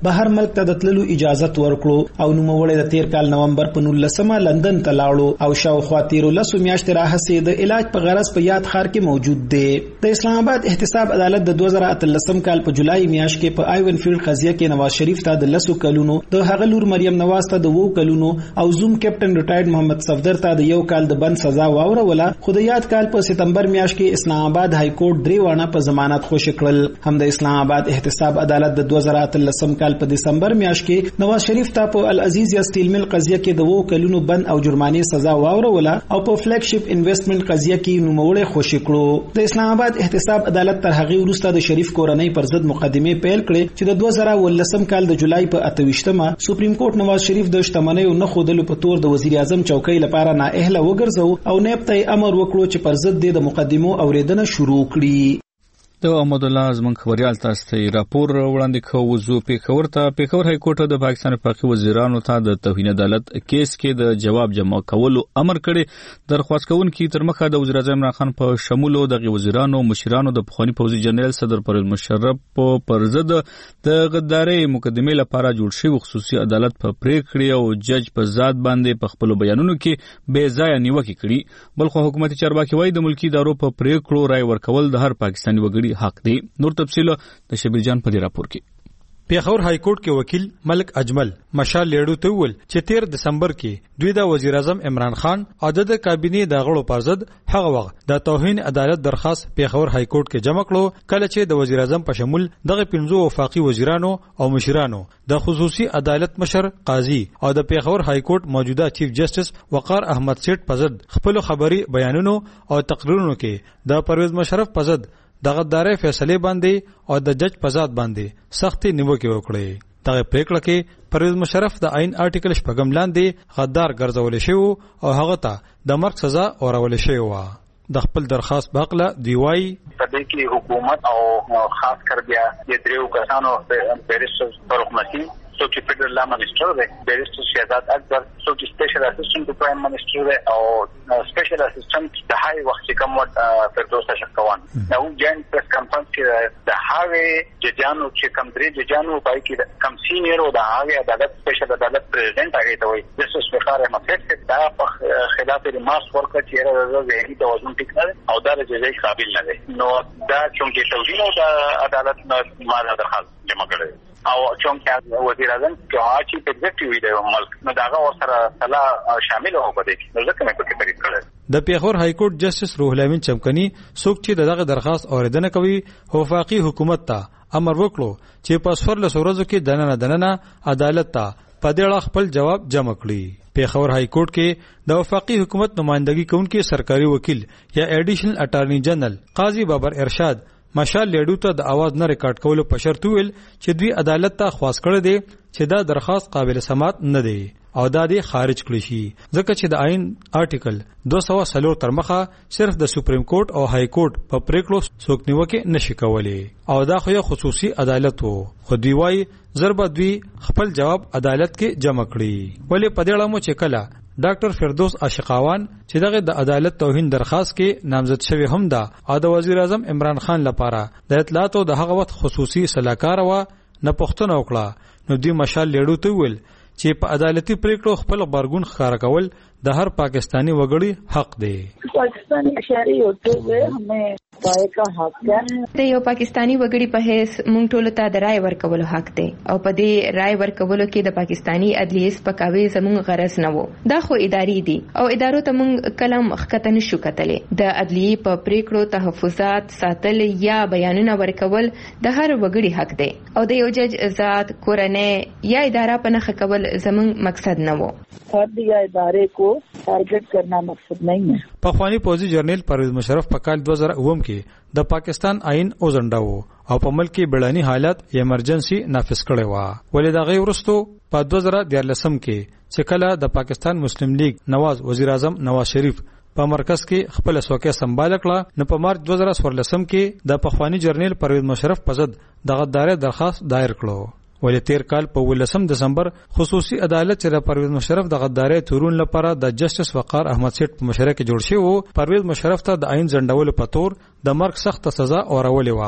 بهر ملک ته د تللو اجازه ورکړو او نوموړی د تیر کال نومبر په نولسمه لندن ته لاړو او شاوخوا تیرو لسو میاشتې راهیسې د علاج په غرض په یاد ښار کې موجود دی. د اسلام آباد احتساب عدالت د دوه زره اتلسم کال په جولای میاشت کې په آیون فیلډ قضیه کې نواز شریف ته د لسو کلونو، د هغه لور مریم نواز ته د وو کلونو او زوم کیپټن ریټایرډ محمد صفدر ته د یو کال د بند سزا واوروله. خو د یاد کال په سپتمبر میاشت کې اسلام آباد های کورټ درې وانه په ضمانت خوشی کړل. هم د اسلام آباد احتساب عدالت د دوه زره اتلسم کال په دسمبر میاشت کې نواز شریف ته په العزیز یا سټیل مل قضیه کې د وو کلونو بند او جرمانې سزا واوروله او په فلیګ شپ انویسټمنټ قضیه کې نوموړی خوشی کړو. د اسلام آباد احتساب عدالت تر هغه وروسته د شریف کورنۍ پر ضد مقدمه پیل کړې چې د دوه زره ولسم کال د جولای په اتویشتمه سپریم کورټ نواز شریف د شتمنۍ نه خودلو په تور د وزیر اعظم چوکۍ لپاره نااهله وګرځاو او نیب ته امر وکړو چې پر ضد د مقدمو اوریدنه شروع کړي. د احمد الله زمون خبريال تاسو ته راپور وړاندې کوو. زو پیښور ته پیښور های کورټ د پاکستان فقيه وزیرانو ته د توهین عدالت کیس کې د جواب جمع کولو امر کړي. درخواست کوونکي تر مخه د وزیر اعظم عمران خان په شمول د وزیرانو مشرانو د پخوانی پوځي جنرال صدر پرویز مشرف په پرزد د غداري مقدمه لپاره جوړ شوی خصوصي عدالت په پریکړې او جج په ذات باندې په خپل بیانونو کې بې ځای نیوکه کړي. بلخو حکومت چارواکي وایي د ملکی ادارو په پریکړو رائے ورکول د هر پاکستاني وګړي حق دی. نور تفصیل د شبیر جان په دې راپور کې. پیښور های کورټ کې وکیل ملک اجمل مشال لیړو ته ویل چې تیر دسمبر کې دوی د وزیر اعظم عمران خان او د کابینې د غړو پر ضد هغه وخت د توهین عدالت درخواست پیښور های کورټ کې جمع کړو، کله چې د وزیر اعظم په شمول دغه پنځو وفاقي وزیرانو او مشرانو د خصوصي عدالت مشر قاضي او د پیښور های کورټ موجوده چیف جسټس وقار احمد سیټ په ضد خپل خبري بیانونو او تقریرونو کې د پرویز مشرف په ضد د غداري فیصله باندې او د جج په ذات باندې سختي نیوکه وکړي. دغه پریکړه کې پرویز مشرف د آئین آرټیکل شپږم لاندې غدار ګرځول شو او هغه ته د مرګ سزا اورول شوی و. د خپل درخواست په اړه دی وايي په دې کې حکومت او خاص کر بیا د دریو کسانو بیرسټر فاروق مسیح څوک چې فدرال لا منسټر دی، بیرسټر شهزاد اکبر څوک چې سپیشل اسسټنټ ټو پرایم منسټر دی او سپیشل اسسټنټ د هاي وخت چې کوم وخت فردوس شکوان نو جاین پریس کانفرنس کې د هاوی ججانو چې کوم درې ججانو پای کې کم سینیئر او د هاوی عدالت سپیشل عدالت پریزیدنت هغه ته وایي جسټس وقار احمد سیټ دا په خلاف د ماس ورکړه چې راځي ذهني توازن ټیک نه او دا د جزای قابل نه دی. نو دا چون کې توجیه او د عدالت نه ماده درخواست جمع کړي او چون کې وزیر اعظم چې چیف ایگزیکټیو دی ملک نو داغه ورسره صلاح شامل هو بده نو ځکه مې پکې تعریف کړل. د پیښور های کورټ جسټس روح الامین چمکني څوک چې دغه درخواست اوریدنه کوي وفاقي حکومت ته امر وکړو چې په سفر له ورځو کې دننه دننه عدالت ته په دې اړه خپل جواب جمع کړي. پیښور های کورټ کې د وفاقي حکومت نمائندګي کوونکي سرکاري وکیل یا ایډیشنل اټارنی جنرال قاضي بابر ارشاد مشال لیډو ته د आवाज نه ریکارډ کولو په شرط ویل چې دوی عدالت ته خواست کړی دی چې دا درخواست قابل سماعت نه دی او دا دی خارج کړی شي ځکه چې د آئین آرټیکل دوه سوه څلور تر مخه صرف د سپریم کورټ او های کورټ په پریکړو څوک نیوکه نشي کولی او دا خو یو خصوصي عدالت وو. خو دی وايي ضرب دوی خپل جواب عدالت کې جمع کړی. ولې په دې اړه مو چې کله ډاکټر فردوس عاشقاوان چې دغه د عدالت توهین درخواست کې نامزد شوی هم ده او د وزیر اعظم عمران خان لپاره د اطلاعات او د هغه وخت خصوصي صلاحکار و نه پښتنه وکړه نو دوی مشال لیډو ته ویل چې په عدالتي پریکړو خپل غبرګون ښکارا کول د هر پاکستانی وګړي حق دی. پاکستانی شهري ہوتے ہوئے ہمیں رائے کا حق ہے. د یو پاکستانی وګړي په هیڅ مونږ ټول ته د رائے ورکولو حق دی او په دې رائے ورکولو کې د پاکستانی عدلیې سپکاوي زموږ غرض نه وو. دا خو اداري دي او ادارو ته مونږ کلم خکته نشو کتلې. د عدلیې په پریکړو تحفظات ساتل یا بیانونه ورکول د هر وګړي حق دی او د یو جج ذات کورنۍ یا اداره په نخښه کول زموږ مقصد نه وو. فرد یا ادارے کو ٹارگٹ کرنا مقصد نہیں ہے. پخوانی پوځي جنرال پرویز مشرف په کال دوه زره اووه کې د پاکستان آئین اوزنډاو او په ملک کې بیړني حالت ایمرجنسي نافذ کړی و. ولې دا غي ورستو په دوه زره دیارلسم کې چې کله د پاکستان مسلم لیگ نواز وزیر اعظم نواز شریف په مرکز کې خپل څوکۍ سمبال کړه نو په مارچ دوه زره څوارلسم کې د پخوانی جنرال پرویز مشرف په ضد د غدارۍ درخواست دایر کړو. ولې تیر کال په ولسم دسمبر خصوصي عدالت چې د پرویز مشرف د غدارۍ تورون لپاره د جسټس وقار احمد سیټ په مشرۍ کې جوړ شوی وو پرویز مشرف ته د آئین ځنډولو په تور د مرګ سخت سزا اورولې و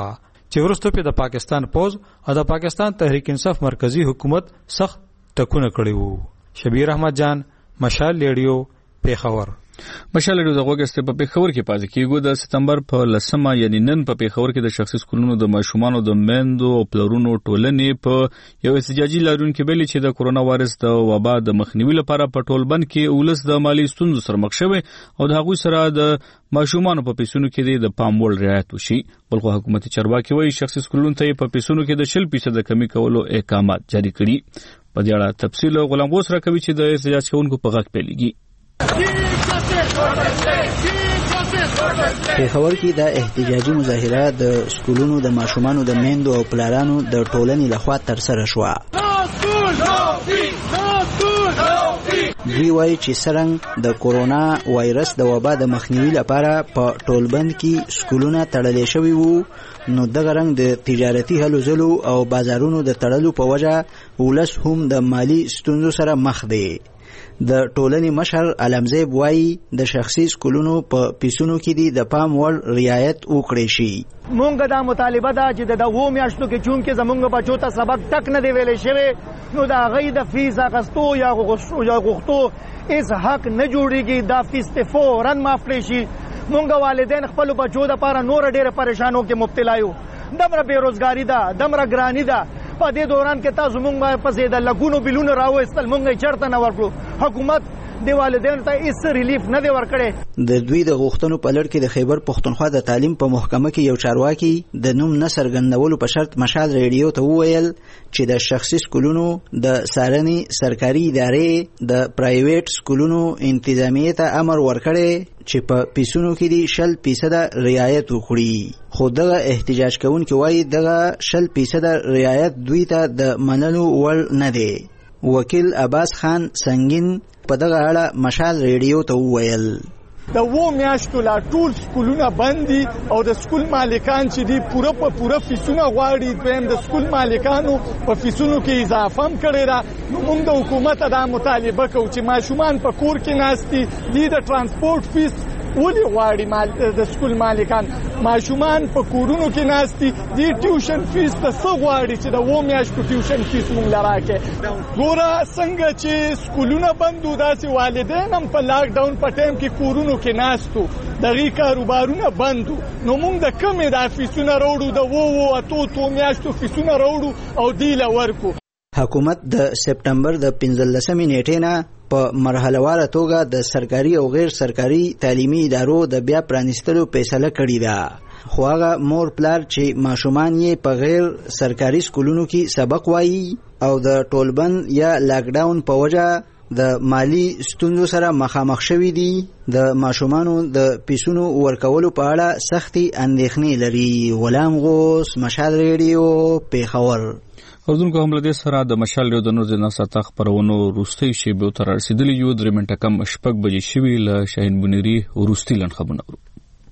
چې وروسته په د پاکستان پوز او د پاکستان تحریک انصاف مرکزی حکومت سخت ټکونه کړي وو. شبیر احمد جان، مشال ریډیو، پیښور. مشال ریډیو د غوګسته په پیښور کې پاتې کیږي. د سپتمبر په لسمه یعنی نن په پیښور کې د شخصي سکولونو د ماشومانو د میندو او پلرونو ټولنې په یو احتجاجي لاریون کې ویلي چې د کورونا وایرس د وبا د مخنیوي لپاره په ټولبند کې ولس د مالی ستونزو سره مخ شوی او د هغوی سره د ماشومانو په پیسونو کې د پام وړ رعایت وشي. بلخو حکومتي چارواکي وایي شخصي سکولونو ته په پیسونو کې د شل فیصد کمی کولو احکامات جاری کړي. په دې اړه تفصیل غلام غوث راکوي چې د احتجاج کوونکو په غږ پیلېږي. پیښور کې د احتجاجي مظاهره د سکولونو د ماشومانو د میندو او پلارانو د ټولنې لخوا ترسره شوه. دوی وایي چې څرنګه د کورونا وایرس د وبا د مخنیوي لپاره په ټولبند کې سکولونه تړلې شوي وو، نو دغه رنګ د تجارتي هلو ځلو او بازارونو د تړلو په وجه ولس هم د مالی ستونزو سره مخ دی. د ټولنې مشر علمزیب وایي د شخصي سکولونو په پیسونو کې دی د پام وړ رعایت وکړي شي. مونږ دا مطالبه ده چې د دوو میاشتو کې چون کې زمونږ بچو ته سبق ټک نه دی ویلې شوی، نو د هغوی د فیس اخیستو یا غوښتو هېڅ حق نه جوړېږي. دا فیس ته فوراً معاف کړی شي. مونږ والدین خپلو بچو دپاره نوره ډېره پریشانو کې مبتلا یو. دمره بېروزګاري ده، دمره ګراني ده. په دې دوران کې تاسو مونږ پسې د لګونو بلونه راوایستل، مونږ یې چېرته نه ورکړو. حکومت د والدینو ته هېڅ ریلیف نه دی ورکړی. د دوی د غوښتنو په لړ کې د خیبر پښتونخوا د تعلیم په محکمه کې یو چارواکي د نوم نه څرګندولو په شرط مشال ریډیو ته وویل چې د شخصي سکولونو د څارنې سرکاري ادارې د پرایویټ سکولونو انتظامیې ته امر ورکړی چې په پیسونو کې دی شل فیصده رعایت وکړي. خو دغه احتجاج کوونکي وایي دغه شل فیصده رعایت دوی ته د منلو وړ نه دی. وکیل عباس خان سنگین په دغه اړه مشال ریډیو ته وویل د وو میاشتو لا ټول سکولونه بند دي او د سکول مالکان چې دي پوره په پوره فیسونه غواړي. دویم د سکول مالکانو په فیسونو کې اضافه هم کړې ده. نو موږ د حکومت دا مطالبه کوو چې ماشومان په کور کې ناست دي، دوی د ترانسپورټ فیس ولې غواړي د سکول مالکان؟ ماشومان په کورونو کې ناست دي، دوی ټیوشن فیس ته څه غواړي چې د وو میاشتو ټیوشن فیس موږ له راکړي. ګوره څنګه چې سکولونه بند وو داسې والدین هم په لاک ډاون په ټایم کې کورونو کې ناست وو، دغې کاروبارونه بند وو. نو موږ د کمې دا فیسونه راوړو، د وو وو اتو اتو میاشتو فیسونه راوړو او دوی له ورکو. حکومت د سپتمبر د پنځلسمې نیټې نه په مرحلهواره توګه د سرکاري او غیر سرکاري تعلیمي ادارو د بیا پرانیستلو فیصله کړې ده. خو هغه مور پلار چې ماشومان یې په غیر سرکاري سکولونو کې سبق وایي او د ټولبند یا لاکډاون په وجه د مالی ستونزو سره مخامخ شوي دي، د ماشومانو د پیسونو ورکولو په اړه سختي اندېښنې لري. غلام غوث، مشال ریډیو، پیښور. اوردونکو هم لدې سره د مشال ریډیو د نور زینا ساته خبرونو وروستۍ شیبې ته رسیدلي یو. درې منټه کم شپږ بجې شوي. له شاهین بنيري وروستي لنډ خبرونه اورو.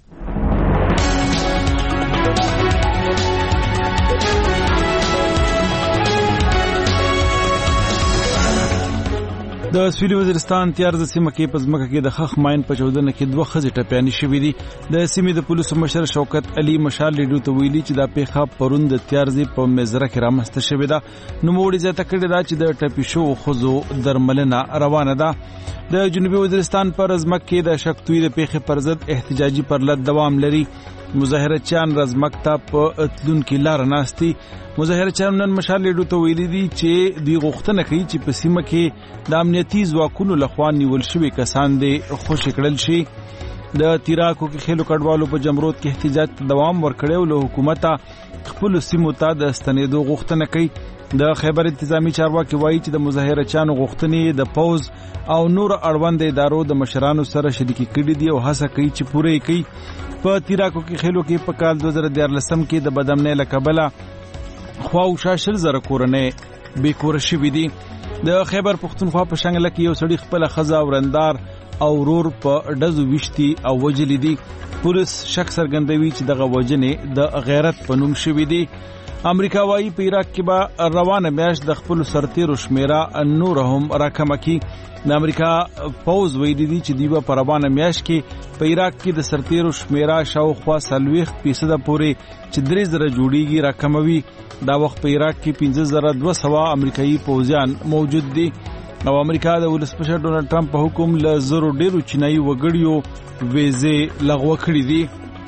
د سویلي وزیرستان تیارزه سیمه کې په ځمکه کې د خخ ماین په چودنه کې دوه ښځې ټپیانې شوې دي. د سیمې د پولیسو مشر شوکت علي مشال ریډیو ته ویلي چې دا پیښه پرون د تیارزې په مزره کې رامنځته شوې ده. نوموړي زیاته کړې ده چې د ټپي شوو ښځو درملنه روانه ده. د جنوبي وزیرستان پر ځمکه کې د شکتوي د پیښې پر ضد احتجاجي پرلط دوام لري. مظاهرچیان رزمک ته په تلونکي لار ناستي. مظاهرچیان نن مشال ریډیو ته ویلي دي چې دوی غوښتنه کوي چې په سیمه کې د امنیتي ځواکونو لخوا نیول شوي کسان دې خوشي کړل شي. د تیراکو کې خېلو کډوالو په جمرود کې احتجاج ته دوام ورکړی او له حکومته خپلو سیمو ته د ستنېدو غوښتنه کوي. د خیبر انتظامی چارواکي وایي چې د مظاهرچیانو غوښتنې د پوز او نور اړوند ادارو د مشرانو سره شریکې کړي دي او هڅه کوي چې پوره یې کوي. په تیراکو کې خېلو کې په کال دوه زره دیارلسم کې د بدامنۍ له کبله خواوشا شل زره کورنۍ بې کوره شوي دي. د خیبر پښتونخوا په شانګله کې یو سړي خپله ښځه ورندار او ورور په ډزو ویشتي او وجلي دي. پولیس شک څرګندوي چې دغه وژنې د غیرت په نوم شوي دي. امریکا وايي په عراق کې به روانه میاشت د خپل سرتیرو شمیره نور هم راکمه کی. د امریکا پوز ویلي دي چې دیوه په روانه میاشت کې په عراق کې د سرتیرو شمیره شاوخوا څلوېښت فیصده پورې چې درې زره جوړیږي راکموي. دا وخت په عراق کې پنځه زره دوه سوه امریکایي پوځیان موجود دي او امریکا د ولسمشر ډونالد ټرمپ په حکم له زرو ډیرو چینایي وګړیو ویزې لغوه کړې دي.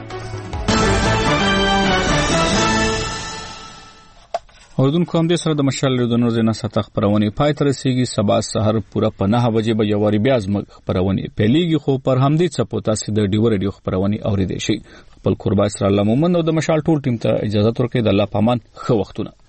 اوردونکو هم دې سره د مشال ریډیو د نور زینا ساته خبرونه پای ته رسیږي. سبا سحر پوره په نه بجې به یواري بیا زموږ خبرونه پیلېږي، خو پر همدې څپو تاسو د ډیو ریډیو خبرونه اوریدئ شئ. خپل قربان سره الله مومن او د مشال ټول ټیم ته اجازه ورکړئ. د الله پامان ښه وختونه.